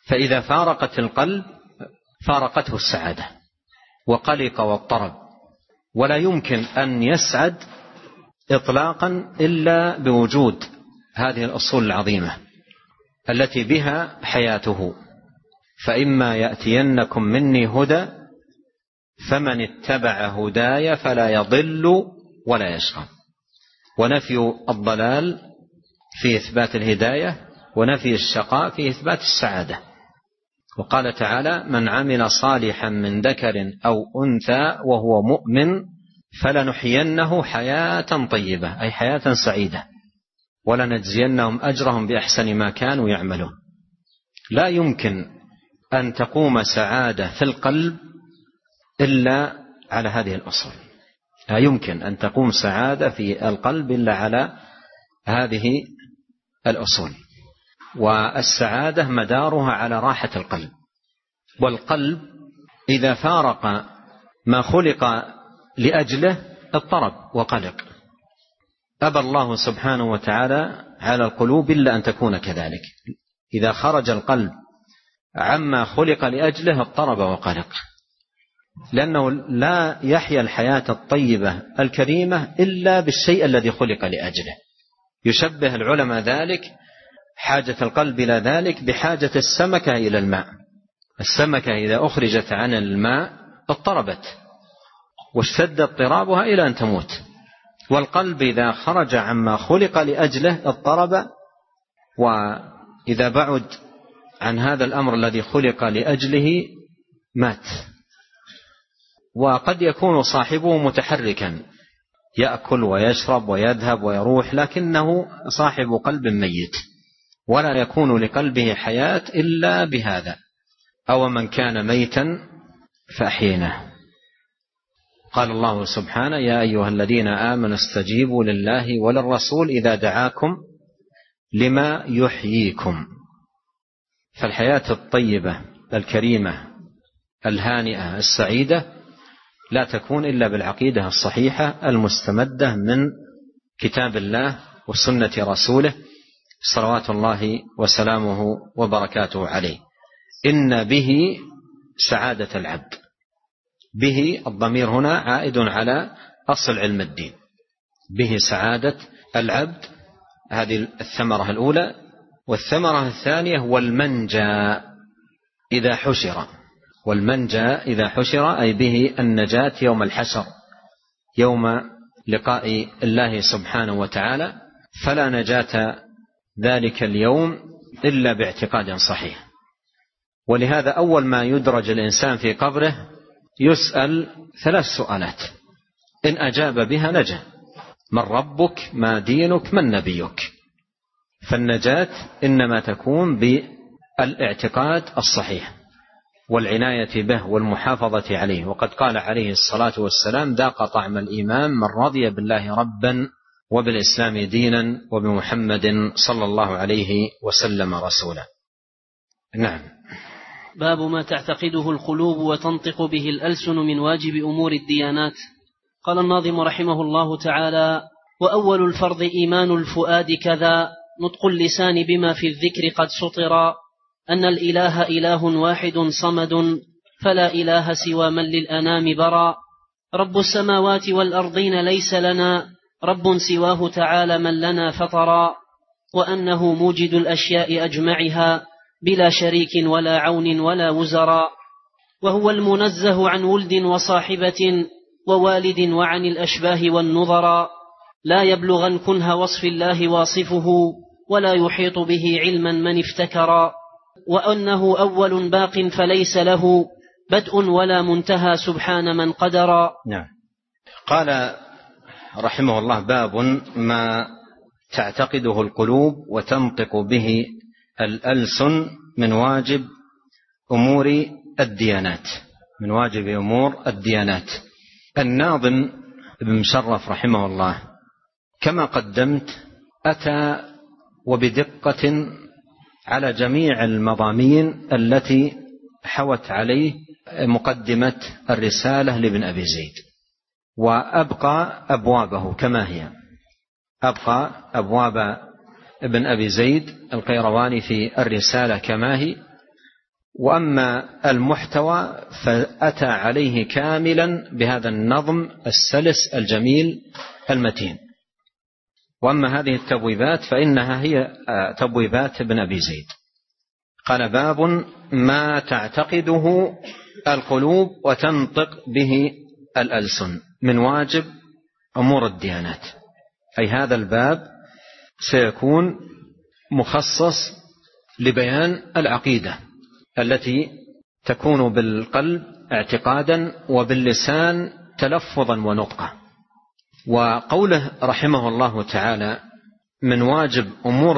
فإذا فارقت القلب فارقته السعادة وقلق واضطرب، ولا يمكن أن يسعد إطلاقا إلا بوجود هذه الأصول العظيمة التي بها حياته. فإما يأتينكم مني هدى فمن اتبع هداي فلا يضل ولا يشقى. ونفي الضلال في إثبات الهداية، ونفي الشقاء في إثبات السعادة. وقال تعالى: من عمل صالحا من ذكر أو أنثى وهو مؤمن فلنحيينه حياة طيبة، أي حياة سعيدة، ولنجزينهم أجرهم بأحسن ما كانوا يعملون. لا يمكن أن تقوم سعادة في القلب إلا على هذه الأصول. لا يمكن أن تقوم سعادة في القلب إلا على هذه الأصول. والسعادة مدارها على راحة القلب، والقلب إذا فارق ما خلق لأجله اضطرب وقلق. أبى الله سبحانه وتعالى على القلوب إلا أن تكون كذلك. إذا خرج القلب عما خلق لأجله اضطرب وقلق، لأنه لا يحيا الحياة الطيبة الكريمة إلا بالشيء الذي خلق لأجله. يشبه العلماء ذلك، حاجة القلب إلى ذلك، بحاجة السمكة إلى الماء. السمكة إذا أخرجت عن الماء اضطربت واشتد اضطرابها إلى أن تموت. والقلب إذا خرج عما خلق لأجله اضطرب، وإذا بعد عن هذا الأمر الذي خلق لأجله مات. وقد يكون صاحبه متحركا يأكل ويشرب ويذهب ويروح، لكنه صاحب قلب ميت، ولا يكون لقلبه حياة إلا بهذا. أو من كان ميتا فأحييناه. قال الله سبحانه: يا أيها الذين آمنوا استجيبوا لله وللرسول إذا دعاكم لما يحييكم. فالحياة الطيبة الكريمة الهانئة السعيدة لا تكون إلا بالعقيدة الصحيحة المستمدة من كتاب الله وسنة رسوله صلوات الله وسلامه وبركاته عليه. إن به سعادة العبد. به الضمير هنا عائد على أصل علم الدين. به سعادة العبد، هذه الثمرة الأولى. والثمرة الثانية والمنجى إذا حشر. والمنجى إذا حشر أي به النجاة يوم الحشر، يوم لقاء الله سبحانه وتعالى. فلا نجاة ذلك اليوم إلا باعتقاد صحيح. ولهذا أول ما يدرج الإنسان في قبره يسأل 3 سؤالات، إن أجاب بها نجا: من ربك، ما دينك، من نبيك. فالنجاة إنما تكون بالاعتقاد الصحيح والعناية به والمحافظة عليه. وقد قال عليه الصلاة والسلام: ذاق طعم الإيمان من رضي بالله ربا وبالإسلام دينا وبمحمد صلى الله عليه وسلم رسولا. نعم.
باب ما تعتقده القلوب وتنطق به الألسن من واجب أمور الديانات. قال الناظم رحمه الله تعالى: وأول الفرض إيمان الفؤاد كذا، نطق اللسان بما في الذكر قد سطرا، أن الإله إله واحد صمد، فلا إله سوى من للأنام برا، رب السماوات والأرضين ليس لنا رب سواه تعالى من لنا فطرا، وأنه موجد الأشياء أجمعها بلا شريك ولا عون ولا وزرا، وهو المنزه عن ولد وصاحبة ووالد وعن الأشباه والنظرا، لا يبلغن كنه وصف الله واصفه ولا يحيط به علما من افتكرا، وأنه أول باق فليس له بدء ولا منتهى سبحان من قدرا.
نعم. قال رحمه الله: باب ما تعتقده القلوب وتنطق به الألسن من واجب أمور الديانات. من واجب أمور الديانات. الناظم ابن مشرف رحمه الله كما قدمت أتى وبدقة على جميع المضامين التي حوت عليه مقدمة الرسالة لابن أبي زيد، وأبقى أبوابه كما هي. أبقى أبواب ابن أبي زيد القيرواني في الرسالة كما هي، وأما المحتوى فأتى عليه كاملا بهذا النظم السلس الجميل المتين. وأما هذه التبويبات فإنها هي تبويبات ابن أبي زيد. قال: باب ما تعتقده القلوب وتنطق به الألسن من واجب أمور الديانات. أي هذا الباب سيكون مخصص لبيان العقيدة التي تكون بالقلب اعتقادا وباللسان تلفظا ونطقا. وقوله رحمه الله تعالى من واجب أمور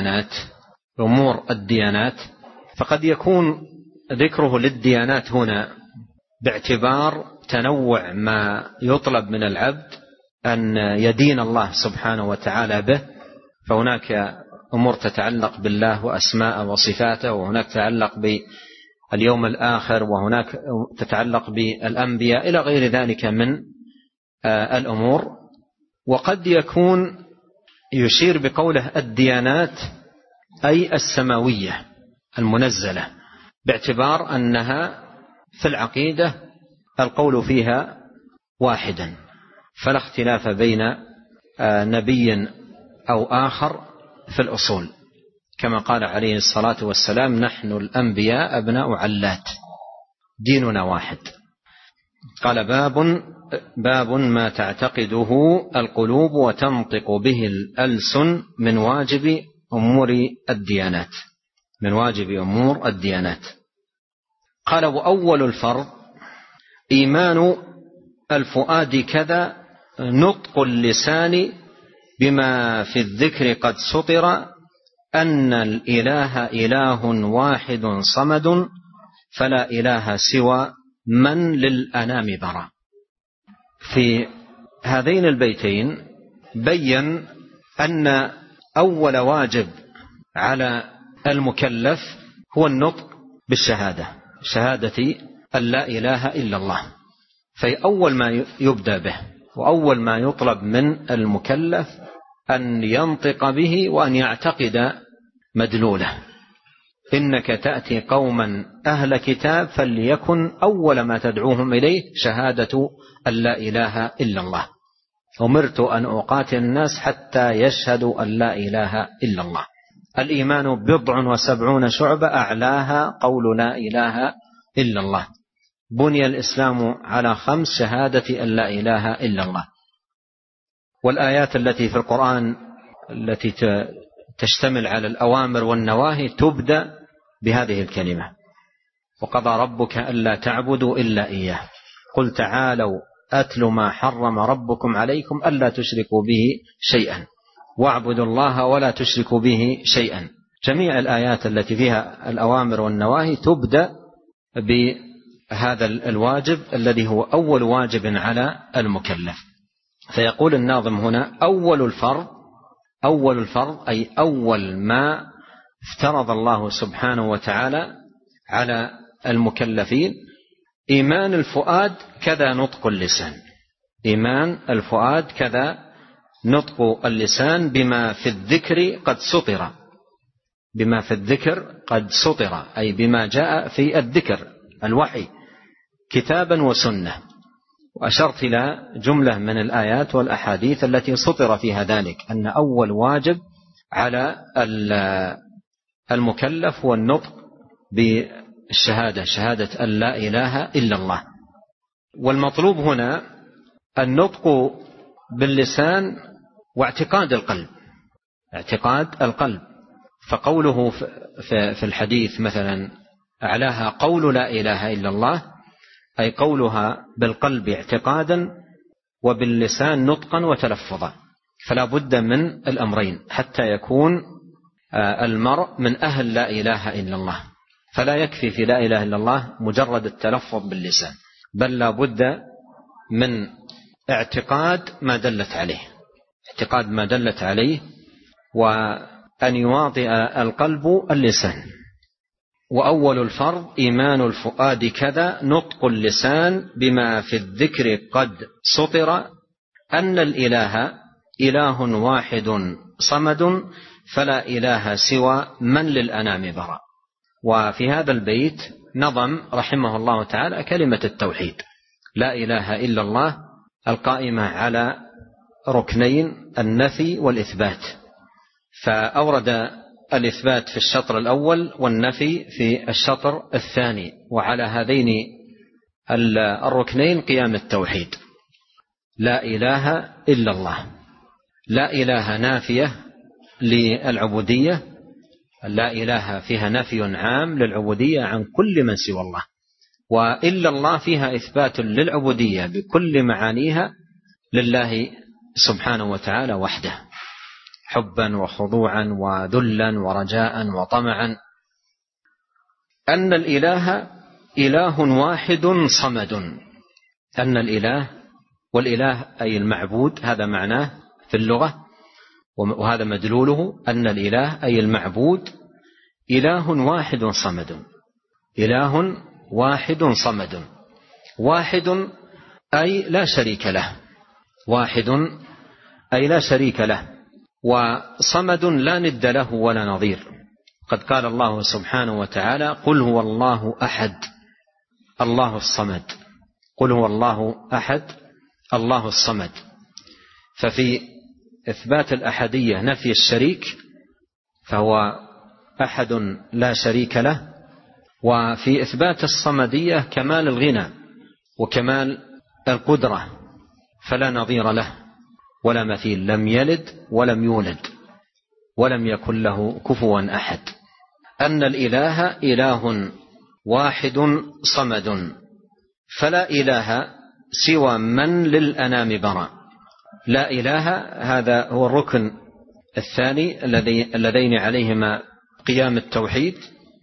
الديانات فقد يكون ذكره للديانات هنا باعتبار تنوع ما يطلب من العبد أن يدين الله سبحانه وتعالى به، فهناك أمور تتعلق بالله وأسماء وصفاته، وهناك تتعلق باليوم الآخر، وهناك تتعلق بالأنبياء إلى غير ذلك من الأمور. وقد يكون يشير بقوله الديانات أي السماوية المنزلة، باعتبار أنها في العقيدة القول فيها واحدا، فلا اختلاف بين نبي أو آخر في الأصول، كما قال عليه الصلاة والسلام: نحن الأنبياء أبناء علات، ديننا واحد. قال: باب ما تعتقده القلوب وتنطق به الألسن من واجب أمور الديانات. قال: وأول الفرض إيمان الفؤاد كذا نطق اللسان بما في الذكر قد سطر أن الإله إله واحد صمد فلا إله سوى من للأنام برا. في هذين البيتين بين أن أول واجب على المكلف هو النطق بالشهادة، شهادة أن لا إله إلا الله، في أول ما يبدأ به وأول ما يطلب من المكلف أن ينطق به وأن يعتقد مدلوله. إنك تأتي قوما أهل كتاب فليكن أول ما تدعوهم إليه شهادة أن لا إله إلا الله، أمرت أن أقاتل الناس حتى يشهدوا أن لا إله إلا الله. الإيمان 70 شعبة أعلاها قول لا إله إلا الله. بني الإسلام على 5: شهادة أن لا إله إلا الله. والآيات التي في القرآن التي تشتمل على الأوامر والنواهي تبدأ بهذه الكلمة: وقضى ربك ألا تعبدوا إلا إياه، قل تعالوا أتل ما حرم ربكم عليكم ألا تشركوا به شيئا واعبدوا الله ولا تشركوا به شيئا. جميع الآيات التي فيها الأوامر والنواهي تبدأ بهذا الواجب الذي هو أول واجب على المكلف. فيقول الناظم هنا: أول الفرض أي أول ما افترض الله سبحانه وتعالى على المكلفين إيمان الفؤاد كذا نطق اللسان. إيمان الفؤاد كذا نطق اللسان بما في الذكر قد سطر. بما في الذكر قد سطر أي بما جاء في الذكر الوحي كتابا وسنة. وأشرت إلى جملة من الآيات والأحاديث التي سطر فيها ذلك، أن أول واجب على المكلف هو النطق بالشهادة، شهادة أن لا إله إلا الله. والمطلوب هنا النطق باللسان واعتقاد القلب، اعتقاد القلب. فقوله في الحديث مثلا أعلاها قول لا إله إلا الله، أي قولها بالقلب اعتقادا وباللسان نطقا وتلفظا. فلا بد من الأمرين حتى يكون المرء من أهل لا إله إلا الله. فلا يكفي في لا إله إلا الله مجرد التلفظ باللسان، بل لا بد من اعتقاد ما دلت عليه، اعتقاد ما دلت عليه، وأن يواطئ القلب اللسان. وأول الفرض إيمان الفؤاد كذا نطق اللسان بما في الذكر قد سطر أن الإله إله واحد صمد فلا إله سوى من للأنام برا. وفي هذا البيت نظم رحمه الله تعالى كلمة التوحيد، لا إله إلا الله، القائمة على ركنين: النفي والإثبات، فأورد الإثبات في الشطر الأول والنفي في الشطر الثاني، وعلى هذين الركنين قيام التوحيد. لا إله إلا الله، لا إله نافية للعبودية، لا إله فيها نفي عام للعبودية عن كل من سوى الله، وإلا الله فيها إثبات للعبودية بكل معانيها لله سبحانه وتعالى وحده، حبا وخضوعا وذلا ورجاء وطمعا. أن الإله إله واحد صمد، أن الإله، والإله أي المعبود، هذا معناه في اللغة وهذا مدلوله، أن الإله أي المعبود إله واحد صمد، إله واحد صمد، واحد أي لا شريك له، واحد أي لا شريك له، وصمد لا ند له ولا نظير. قد قال الله سبحانه وتعالى: قل هو الله أحد الله الصمد، قل هو الله أحد الله الصمد. ففي إثبات الأحدية نفي الشريك، فهو أحد لا شريك له، وفي إثبات الصمدية كمال الغنى وكمال القدرة، فلا نظير له ولا مثيل، لم يلد ولم يولد ولم يكن له كفوا أحد. أن الإله إله واحد صمد، فلا إله سوى من للأنام برا. لا إله، هذا هو الركن الثاني اللذين عليهما قيام التوحيد،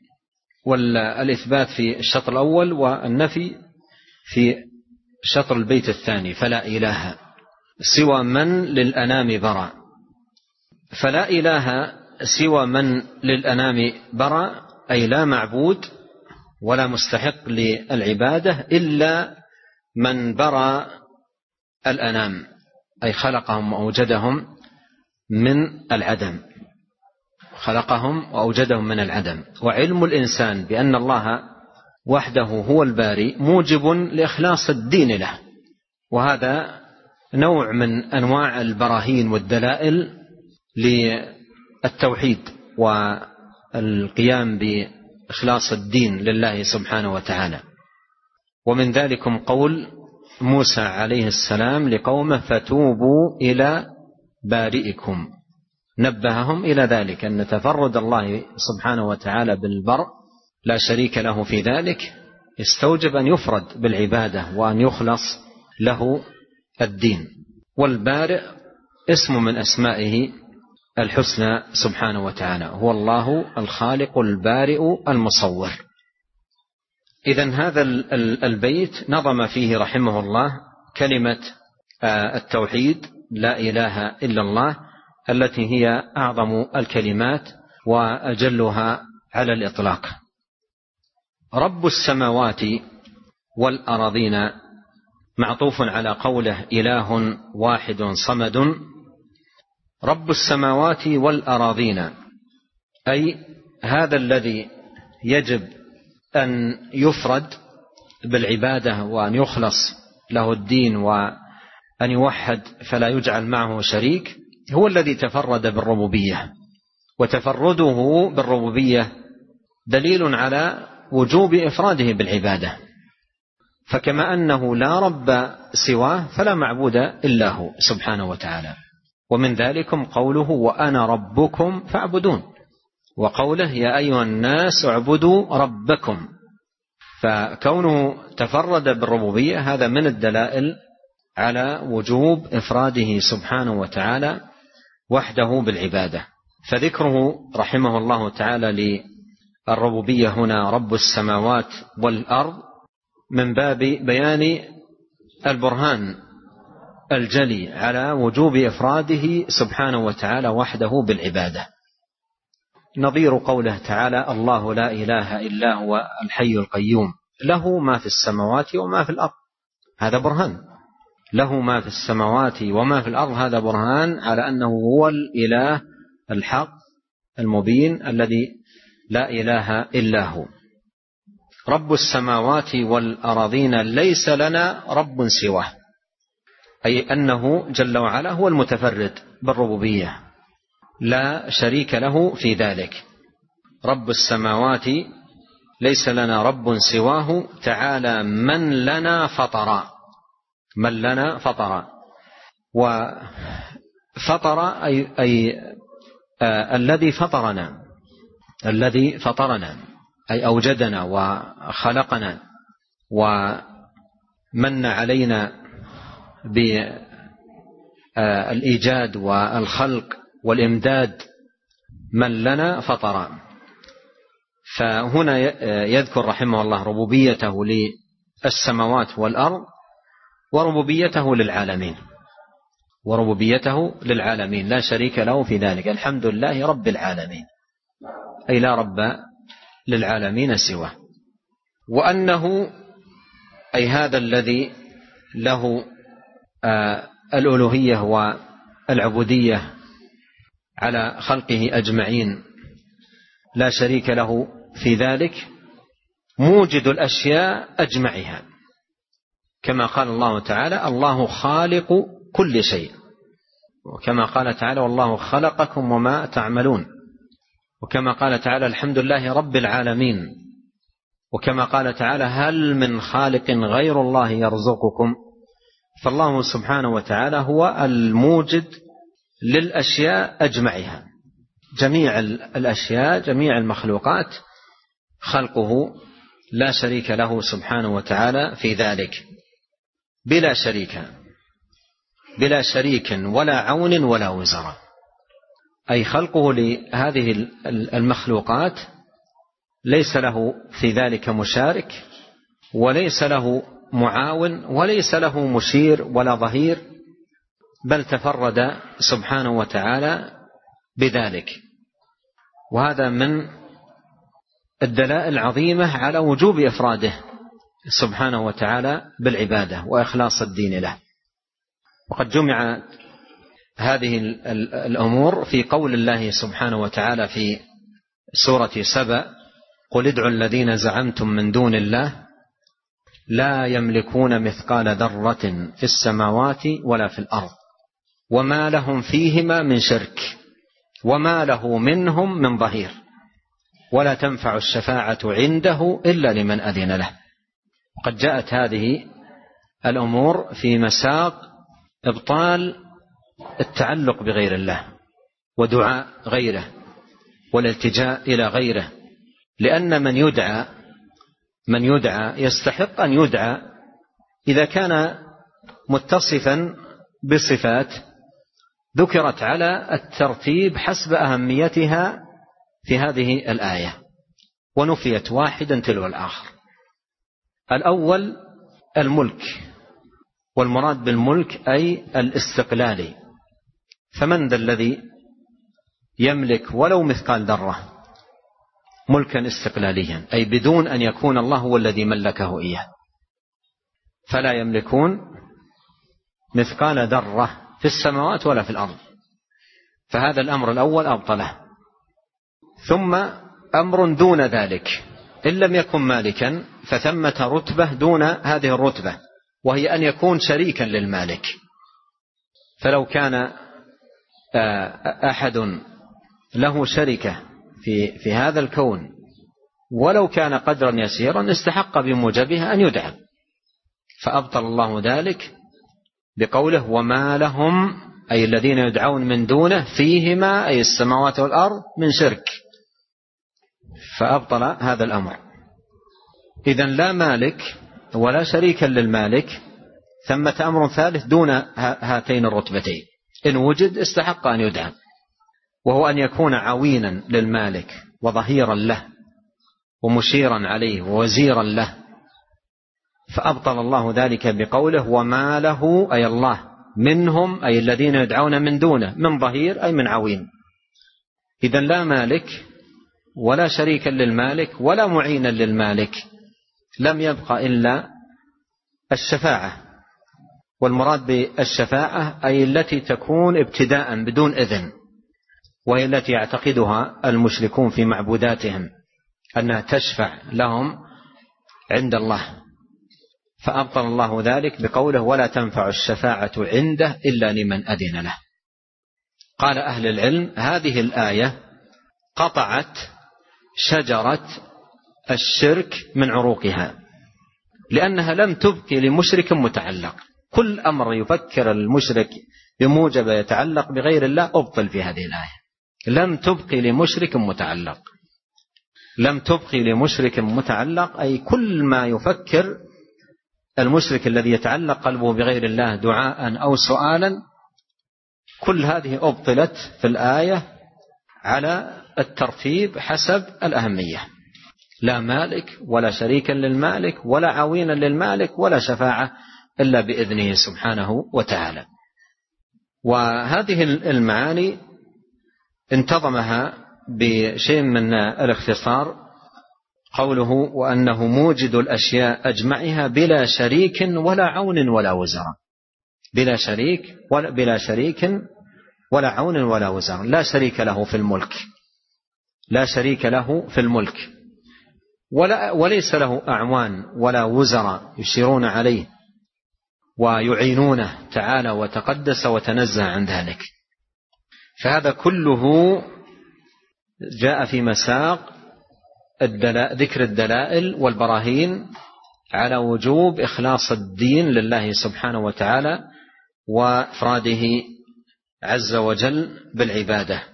والإثبات في الشطر الأول والنفي في شطر البيت الثاني. فلا إله سوى من للأنام برا، فلا إله سوى من للأنام برا، أي لا معبود ولا مستحق للعبادة إلا من برا الأنام، أي خلقهم وأوجدهم من العدم، خلقهم وأوجدهم من العدم. وعلم الإنسان بأن الله وحده هو الباري موجب لإخلاص الدين له، وهذا نوع من أنواع البراهين والدلائل للتوحيد والقيام بإخلاص الدين لله سبحانه وتعالى. ومن ذلكم قول موسى عليه السلام لقومه: فتوبوا إلى بارئكم، نبههم إلى ذلك أن تفرد الله سبحانه وتعالى بالبر لا شريك له في ذلك، استوجب أن يفرد بالعبادة وأن يخلص له الدين. والبارئ اسم من أسمائه الحسنى سبحانه وتعالى، هو الله الخالق البارئ المصور. إذن هذا البيت نظم فيه رحمه الله كلمة التوحيد، لا إله إلا الله، التي هي أعظم الكلمات وأجلها على الإطلاق. رب السماوات والأراضين معطوف على قوله إله واحد صمد. رب السماوات والأراضين أي هذا الذي يجب أن يفرد بالعبادة وأن يخلص له الدين وأن يوحد فلا يجعل معه شريك، هو الذي تفرد بالربوبية، وتفرده بالربوبية دليل على وجوب إفراده بالعبادة، فكما أنه لا رب سواه فلا معبود إلا هو سبحانه وتعالى. ومن ذلكم قوله: وأنا ربكم فاعبدون، وقوله: يا أيها الناس اعبدوا ربكم. فكونه تفرد بالربوبية هذا من الدلائل على وجوب إفراده سبحانه وتعالى وحده بالعبادة. فذكره رحمه الله تعالى للربوبية هنا رب السماوات والأرض من باب بيان البرهان الجلي على وجوب إفراده سبحانه وتعالى وحده بالعبادة، نظير قوله تعالى: الله لا إله إلا هو الحي القيوم له ما في السماوات وما في الأرض. هذا برهان، له ما في السماوات وما في الأرض، هذا برهان على أنه هو الإله الحق المبين الذي لا إله إلا هو. رب السماوات والأراضين ليس لنا رب سواه، أي أنه جل وعلا هو المتفرد بالربوبية لا شريك له في ذلك. رب السماوات ليس لنا رب سواه تعالى من لنا فطرا، من لنا فطرا. وفطر أي الذي فطرنا، الذي فطرنا أي أوجدنا وخلقنا ومن علينا بالإيجاد والخلق والإمداد، من لنا فطرا. فهنا يذكر رحمه الله ربوبيته للسماوات والأرض وربوبيته للعالمين، وربوبيته للعالمين لا شريك له في ذلك. الحمد لله رب العالمين، أي لا رب للعالمين سواه. وأنه أي هذا الذي له الألوهية والعبودية على خلقه أجمعين لا شريك له في ذلك، موجد الأشياء أجمعها، كما قال الله تعالى الله خالق كل شيء، وكما قال تعالى والله خلقكم وما تعملون، وكما قال تعالى الحمد لله رب العالمين، وكما قال تعالى هل من خالق غير الله يرزقكم. فالله سبحانه وتعالى هو الموجد للأشياء أجمعها، جميع الأشياء جميع المخلوقات خلقه لا شريك له سبحانه وتعالى في ذلك، بلا شريك ولا عون ولا وزر. أي خلقه لهذه المخلوقات ليس له في ذلك مشارك، وليس له معاون، وليس له مشير ولا ظهير، بل تفرد سبحانه وتعالى بذلك. وهذا من الدلائل العظيمة على وجوب إفراده سبحانه وتعالى بالعبادة وإخلاص الدين له. وقد جمع هذه الأمور في قول الله سبحانه وتعالى في سورة سبأ قل ادعوا الذين زعمتم من دون الله لا يملكون مثقال ذرة في السماوات ولا في الأرض وما لهم فيهما من شرك وما له منهم من ظهير ولا تنفع الشفاعة عنده إلا لمن أذن له. وقد جاءت هذه الأمور في مساق إبطال التعلق بغير الله ودعاء غيره والالتجاء إلى غيره، لأن من يدعى يستحق أن يدعى إذا كان متصفا بصفات ذكرت على الترتيب حسب أهميتها في هذه الآية، ونفيت واحدا تلو الآخر. الأول الملك، والمراد بالملك أي الاستقلالي. فمن ذا الذي يملك ولو مثقال ذرة ملكا استقلاليا، أي بدون أن يكون الله هو الذي ملكه إياه، فلا يملكون مثقال ذرة في السماوات ولا في الأرض. فهذا الأمر الأول أبطله. ثم أمر دون ذلك، إن لم يكن مالكا فثمة رتبة دون هذه الرتبة، وهي أن يكون شريكا للمالك. فلو كان أحد له شركة في هذا الكون ولو كان قدرا يسيرا استحق بموجبها أن يدعى، فأبطل الله ذلك بقوله وما لهم أي الذين يدعون من دونه فيهما أي السماوات والأرض من شرك، فأبطل هذا الأمر. إذن لا مالك ولا شريكا للمالك، ثمة أمر ثالث دون هاتين الرتبتين إن وجد استحق أن يدعى، وهو أن يكون عوينا للمالك وظهيرا له ومشيرا عليه ووزيرا له، فأبطل الله ذلك بقوله وما له أي الله منهم أي الذين يدعون من دونه من ظهير أي من عوين. إذن لا مالك ولا شريكا للمالك ولا معينا للمالك، لم يبقى إلا الشفاعة. والمراد بالشفاعة أي التي تكون ابتداء بدون إذن، وهي التي يعتقدها المشركون في معبوداتهم أنها تشفع لهم عند الله، فأبطل الله ذلك بقوله ولا تنفع الشفاعة عنده إلا لمن أذن له. قال أهل العلم هذه الآية قطعت شجرة الشرك من عروقها، لأنها لم تبقي لمشرك متعلق. كل أمر يفكر المشرك بموجب يتعلق بغير الله أبطل في هذه الآية. لم تبقي لمشرك متعلق، لم تبقي لمشرك متعلق، أي كل ما يفكر المشرك الذي يتعلق قلبه بغير الله دعاء أو سؤالا، كل هذه أبطلت في الآية على الترتيب حسب الأهمية. لا مالك ولا شريكا للمالك ولا عوينا للمالك ولا شفاعة إلا بإذنه سبحانه وتعالى. وهذه المعاني انتظمها بشيء من الاختصار قوله وأنه موجد الأشياء أجمعها بلا شريك ولا عون ولا وزر. بلا شريك ولا عون ولا وزر، لا شريك له في الملك، لا شريك له في الملك، وليس له أعوان ولا وزراء يشيرون عليه ويعينونه تعالى وتقدس وتنزه عن ذلك. فهذا كله جاء في مساق ذكر الدلائل والبراهين على وجوب إخلاص الدين لله سبحانه وتعالى وإفراده عز وجل بالعبادة.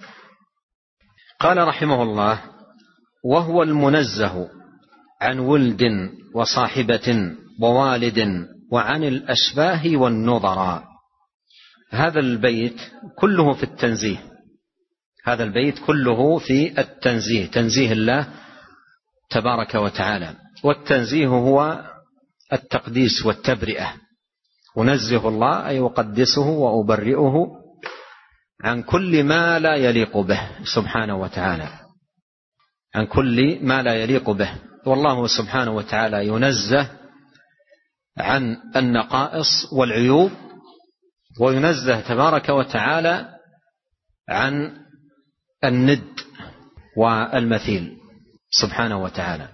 قال رحمه الله وهو المنزه عن ولد وصاحبة ووالد وعن الأشباه والنظراء. هذا البيت كله في التنزيه، هذا البيت كله في التنزيه، تنزيه الله تبارك وتعالى. والتنزيه هو التقديس والتبرئة. أنزه الله أي أقدسه وأبرئه عن كل ما لا يليق به سبحانه وتعالى، عن كل ما لا يليق به. والله سبحانه وتعالى ينزه عن النقائص والعيوب، وينزه تبارك وتعالى عن الند والمثيل سبحانه وتعالى.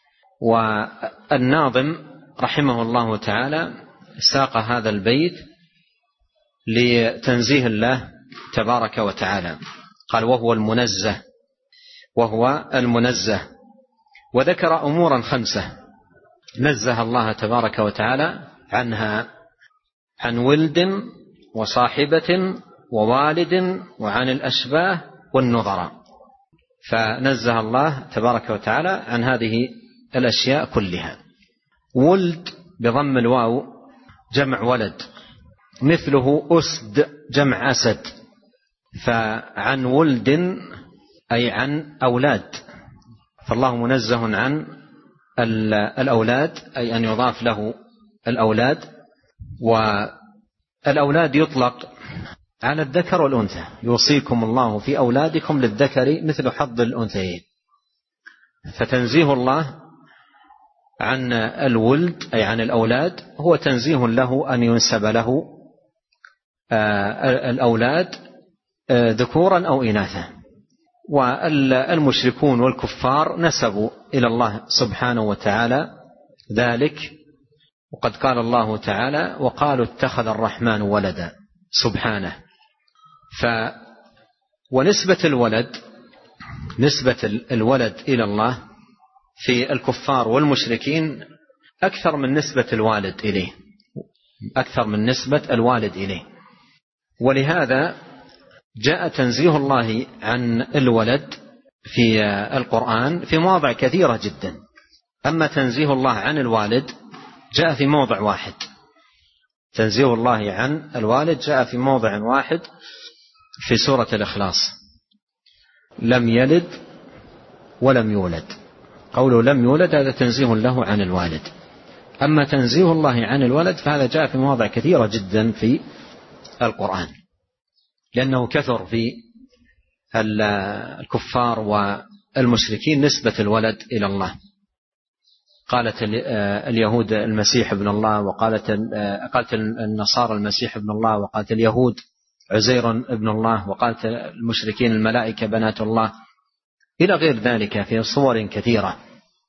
والناظم رحمه الله تعالى ساق هذا البيت لتنزيه الله تبارك وتعالى، قال وهو المنزه، وهو المنزه، وذكر أمورا 5 نزه الله تبارك وتعالى عنها، عن ولد وصاحبة ووالد وعن الأشباه والنظراء. فنزه الله تبارك وتعالى عن هذه الأشياء كلها. ولد بضم الواو جمع ولد، مثله أسد جمع أسد. فعن ولد أي عن أولاد، فالله منزه عن الأولاد أي أن يضاف له الأولاد. والأولاد يطلق على الذكر والأنثى، يوصيكم الله في أولادكم للذكر مثل حظ الأنثيين. فتنزيه الله عن الولد أي عن الأولاد هو تنزيه له أن ينسب له الأولاد ذكورا أو إناثا. والمشركون والكفار نسبوا إلى الله سبحانه وتعالى ذلك، وقد قال الله تعالى وقالوا اتخذ الرحمن ولدا سبحانه. ونسبة الولد، نسبة الولد إلى الله في الكفار والمشركين أكثر من نسبة الوالد إليه، أكثر من نسبة الوالد إليه. ولهذا جاء تنزيه الله عن الولد في القرآن في مواضع كثيرة جدا. أما تنزيه الله عن الوالد جاء في موضع واحد. تنزيه الله عن الوالد جاء في موضع واحد في سورة الإخلاص، لم يلد ولم يولد. قوله لم يولد هذا تنزيه له عن الوالد. أما تنزيه الله عن الولد فهذا جاء في مواضع كثيرة جدا في القرآن، لأنه كثر في الكفار والمشركين نسبة الولد إلى الله. قالت اليهود المسيح ابن الله، قالت النصارى المسيح ابن الله، وقالت اليهود عزير ابن الله، وقالت المشركين الملائكة بنات الله. إلى غير ذلك في صور كثيرة.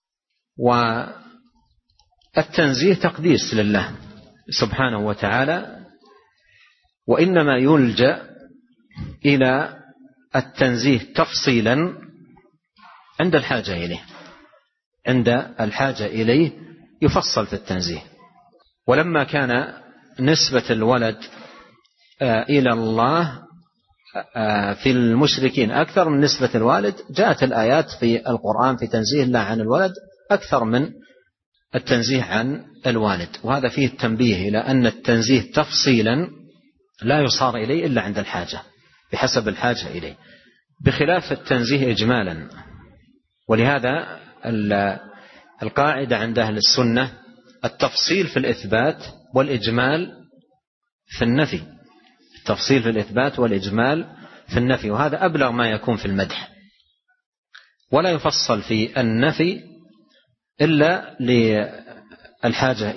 والتنزيه تقديس لله سبحانه وتعالى، وإنما يلجأ إلى التنزيه تفصيلا عند الحاجة إليه، عند الحاجة إليه يفصل في التنزيه. ولما كان نسبة الولد إلى الله في المشركين أكثر من نسبة الوالد، جاءت الآيات في القرآن في تنزيه الله عن الولد أكثر من التنزيه عن الوالد. وهذا فيه التنبيه إلى أن التنزيه تفصيلا لا يصار إليه إلا عند الحاجة بحسب الحاجة إليه، بخلاف التنزيه إجمالا. ولهذا القاعدة عند أهل السنة التفصيل في الإثبات والإجمال في النفي، التفصيل في الإثبات والإجمال في النفي، وهذا أبلغ ما يكون في المدح. ولا يفصل في النفي إلا للحاجة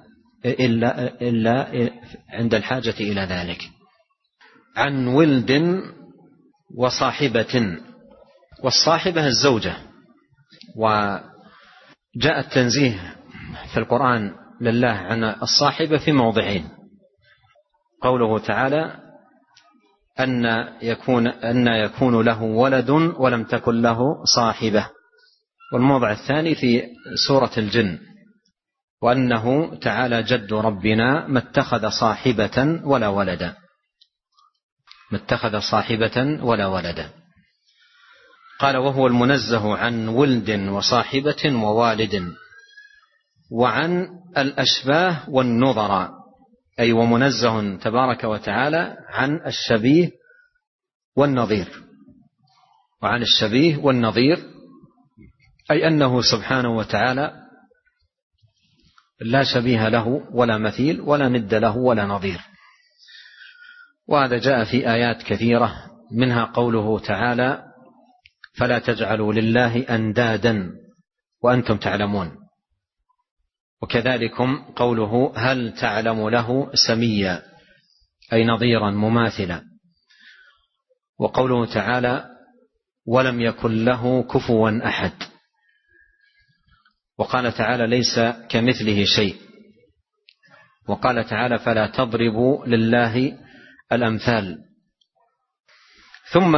إلا عند الحاجة إلى ذلك. عن ولد وصاحبة، والصاحبة الزوجة. وجاء التنزيه في القرآن لله عن الصاحبة في موضعين: قوله تعالى أن يكون له ولد ولم تكن له صاحبة، والموضع الثاني في سورة الجن: وأنه تعالى جد ربنا ما اتخذ صاحبة ولا ولدا، ما اتخذ صاحبة ولا ولدا. قال: وهو المنزه عن ولد وصاحبة ووالد، وعن الأشباه والنظر، أي ومنزه تبارك وتعالى عن الشبيه والنظير. وعن الشبيه والنظير أي أنه سبحانه وتعالى لا شبيه له ولا مثيل ولا ند له ولا نظير. وهذا جاء في آيات كثيرة، منها قوله تعالى: فلا تجعلوا لله أندادا وأنتم تعلمون. وكذلكم قوله: هل تعلم له سميا، أي نظيرا مماثلا. وقوله تعالى: ولم يكن له كفوا أحد. وقال تعالى: ليس كمثله شيء. وقال تعالى: فلا تضربوا لله الأمثال. ثم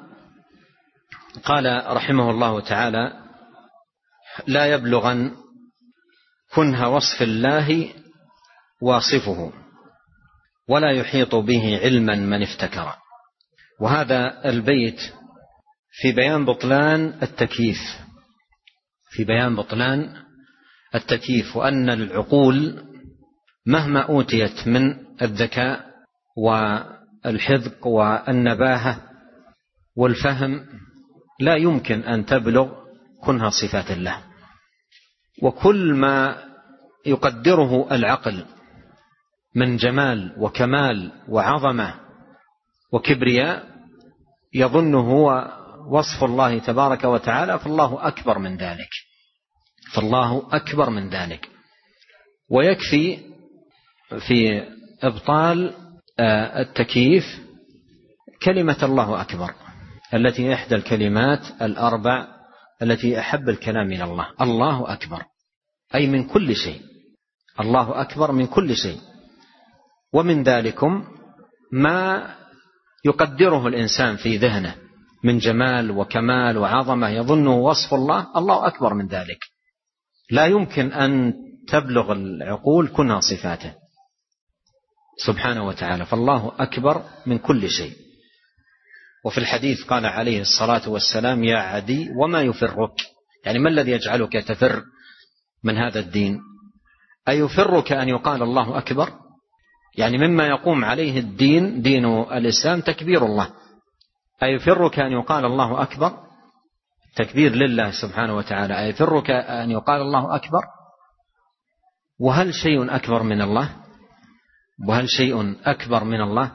قال رحمه الله تعالى: لا يبلغن كنه وصف الله واصفه، ولا يحيط به علما من افتكر. وهذا البيت في بيان بطلان التكييف، في بيان بطلان التكييف، وأن العقول مهما أوتيت من الذكاء والحذق والنباهة والفهم لا يمكن أن تبلغ كنها صفات الله. وكل ما يقدره العقل من جمال وكمال وعظمة وكبرياء يظنه هو وصف الله تبارك وتعالى، فالله أكبر من ذلك، فالله أكبر من ذلك. ويكفي في إبطال التكييف كلمة الله أكبر، التي إحدى الكلمات الأربع التي أحب الكلام إلى الله. الله أكبر أي من كل شيء، الله أكبر من كل شيء. ومن ذلكم ما يقدره الإنسان في ذهنه من جمال وكمال وعظمة يظنه وصف الله، الله أكبر من ذلك. لا يمكن أن تبلغ العقول كنها صفاته سبحانه وتعالى، فالله أكبر من كل شيء. وفي الحديث قال عليه الصلاة والسلام: يا عدي وما يفرك، يعني ما الذي يجعلك تفر من هذا الدين؟ أيفرك أن يقال الله أكبر؟ يعني مما يقوم عليه الدين، دين الإسلام، تكبير الله. أيفرك أن يقال الله أكبر؟ تكبير لله سبحانه وتعالى. أيفرك أن يقال الله أكبر؟ وهل شيء أكبر من الله؟ وهل شيء أكبر من الله؟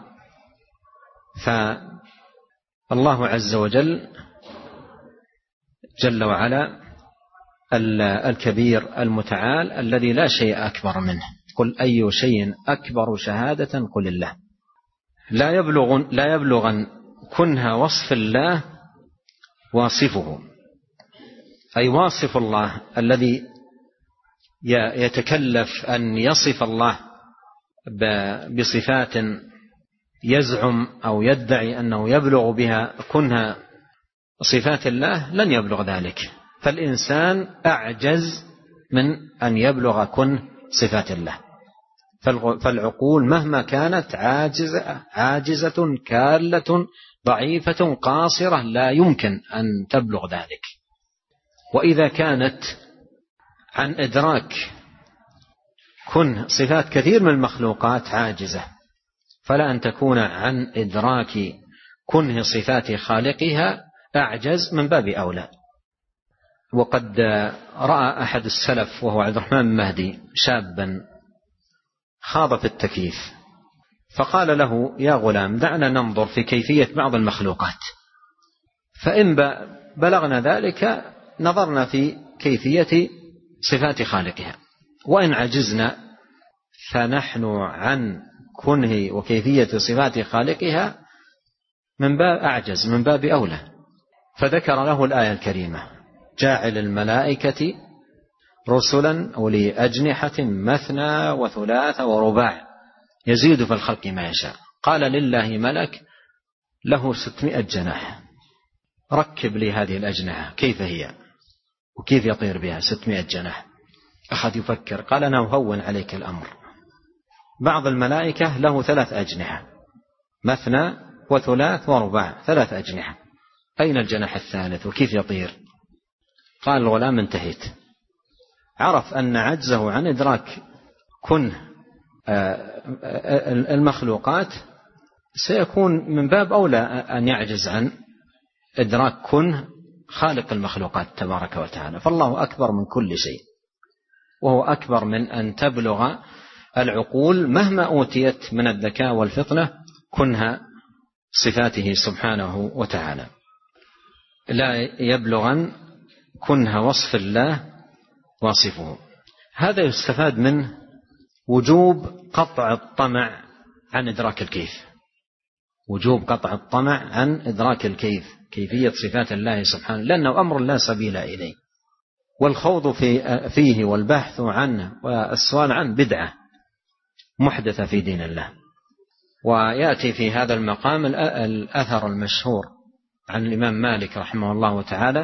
فالله عز وجل جل وعلا الكبير المتعال الذي لا شيء أكبر منه. قل أي شيء أكبر شهادة؟ قل الله. لا يبلغن كنها وصف الله واصفه، أي واصف الله الذي يتكلف أن يصف الله بصفات يزعم أو يدعي أنه يبلغ بها كنها صفات الله لن يبلغ ذلك. فالإنسان أعجز من أن يبلغ كنه صفات الله. فالعقول مهما كانت عاجزة كالة ضعيفة قاصرة لا يمكن أن تبلغ ذلك. وإذا كانت عن إدراك كنه صفات كثير من المخلوقات عاجزة، فلا أن تكون عن إدراك كنه صفات خالقها أعجز من باب أولى. وقد رأى أحد السلف وهو عبد الرحمن المهدي شابا خاض في التكييف، فقال له: يا غلام، دعنا ننظر في كيفية بعض المخلوقات، فإن بلغنا ذلك نظرنا في كيفية صفات خالقها، وإن عجزنا فنحن عن كنه وكيفية صفات خالقها من باب أعجز من باب أولى. فذكر له الآية الكريمة: جاعل الملائكة رسلا أولي أجنحة مثنى وثلاث ورباع يزيد في الخلق ما يشاء. قال: لله ملك له 600 جناح، ركب لي هذه الأجنحة كيف هي وكيف يطير بها 600 جناح. أخذ يفكر، قال: أنا أهون عليك الأمر. بعض الملائكة له 3 أجنحة، مثنى وثلاث ورباع، 3 أجنحة، أين الجناح الثالث وكيف يطير؟ قال الغلام: انتهيت. عرف أن عجزه عن إدراك كنه المخلوقات سيكون من باب أولى أن يعجز عن إدراك كنه خالق المخلوقات تبارك وتعالى. فالله أكبر من كل شيء، وهو أكبر من أن تبلغ العقول مهما أوتيت من الذكاء والفطنة كنها صفاته سبحانه وتعالى. لا يبلغن كنها وصف الله واصفه. هذا يستفاد منه وجوب قطع الطمع عن إدراك الكيف، وجوب قطع الطمع عن إدراك الكيف، كيفية صفات الله سبحانه، لأنه أمر لا سبيل إليه، والخوض فيه والبحث عنه والسؤال عنه بدعة محدثة في دين الله. ويأتي في هذا المقام الأثر المشهور عن الإمام مالك رحمه الله تعالى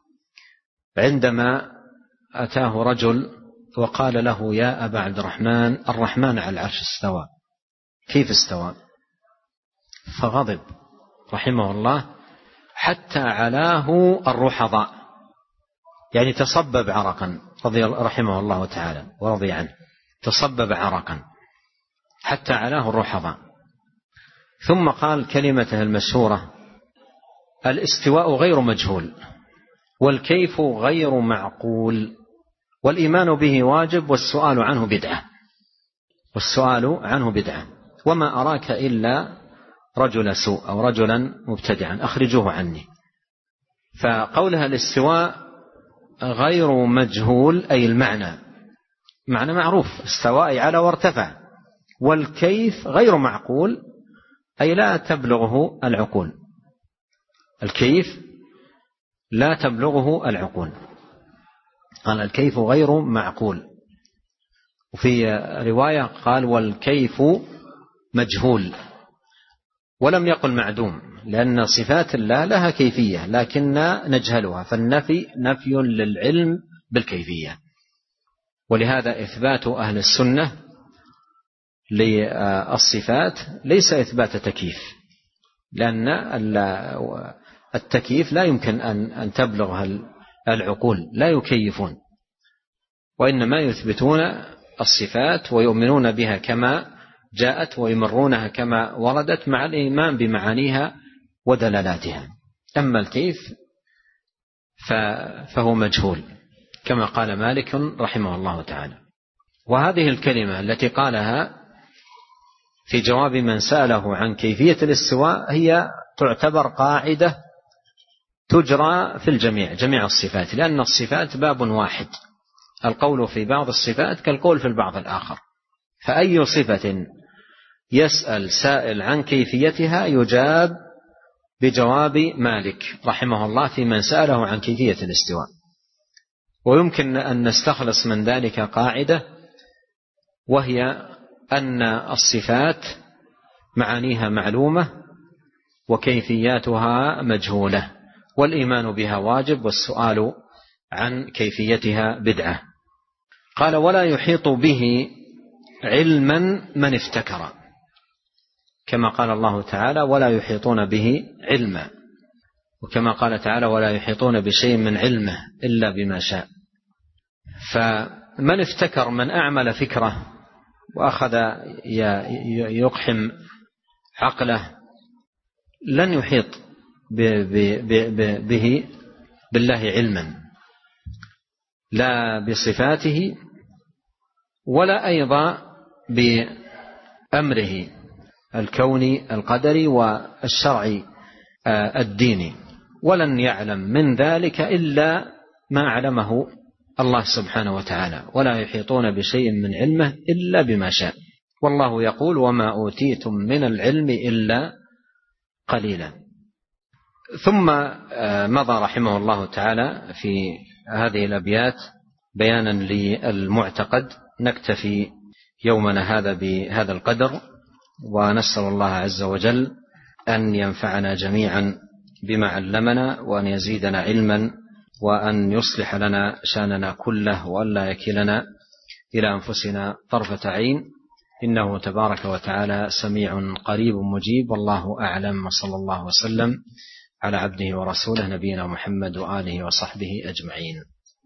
عندما أتاه رجل وقال له: يا أبا عبد الرحمن، الرحمن على العرش استوى، كيف استوى؟ فغضب رحمه الله حتى علاه الرحضاء، يعني تصبب عرقا، رحمه الله تعالى ورضي عنه، تصبب عرقا حتى علاه الرحضاء. ثم قال كلمته المشهورة: الاستواء غير مجهول، والكيف غير معقول، والإيمان به واجب، والسؤال عنه بدعة، والسؤال عنه بدعة، وما أراك إلا رجل سوء أو رجلا مبتدعا، أخرجوه عني. فقولها الاستواء غير مجهول أي المعنى معروف، استواء على وارتفع، والكيف غير معقول أي لا تبلغه العقول، الكيف لا تبلغه العقول. قال الكيف غير معقول. وفي رواية قال والكيف مجهول، ولم يقل معدوم، لأن صفات الله لها كيفية لكننا نجهلها، فالنفي نفي للعلم بالكيفية. ولهذا إثبات أهل السنة للصفات ليس إثبات تكييف، لأن التكييف لا يمكن أن تبلغ العقول، لا يكيفون، وإنما يثبتون الصفات ويؤمنون بها كما جاءت ويمرونها كما وردت مع الإيمان بمعانيها ودلالاتها. أما الكيف فهو مجهول كما قال مالك رحمه الله تعالى. وهذه الكلمة التي قالها في جواب من سأله عن كيفية الاستواء هي تعتبر قاعدة تجرى في جميع الصفات، لأن الصفات باب واحد، القول في بعض الصفات كالقول في البعض الآخر، فأي صفة يسأل سائل عن كيفيتها يجاب بجواب مالك رحمه الله في من سأله عن كيفية الاستواء. ويمكن أن نستخلص من ذلك قاعدة، وهي أن الصفات معانيها معلومة وكيفياتها مجهولة، والإيمان بها واجب، والسؤال عن كيفيتها بدعة. قال: ولا يحيط به علما من افتكر، كما قال الله تعالى: ولا يحيطون به علما، وكما قال تعالى: ولا يحيطون بشيء من علمه إلا بما شاء. فمن افتكر، من أعمل فكره وأخذ يقحم عقله، لن يحيط بالله علما، لا بصفاته ولا أيضا بأمره الكوني القدري والشرعي الديني، ولن يعلم من ذلك إلا ما علمه الله سبحانه وتعالى. ولا يحيطون بشيء من علمه إلا بما شاء. والله يقول: وما أوتيتم من العلم إلا قليلا. ثم مضى رحمه الله تعالى في هذه الأبيات بيانا للمعتقد. نكتفي يومنا هذا بهذا القدر، ونسأل الله عز وجل أن ينفعنا جميعا بما علمنا، وأن يزيدنا علما، وأن يصلح لنا شأننا كله، وأن لا يكلنا إلى أنفسنا طرفة عين، إنه تبارك وتعالى سميع قريب مجيب. والله أعلم، وصلى الله وسلم على عبده ورسوله نبينا محمد وآله وصحبه أجمعين.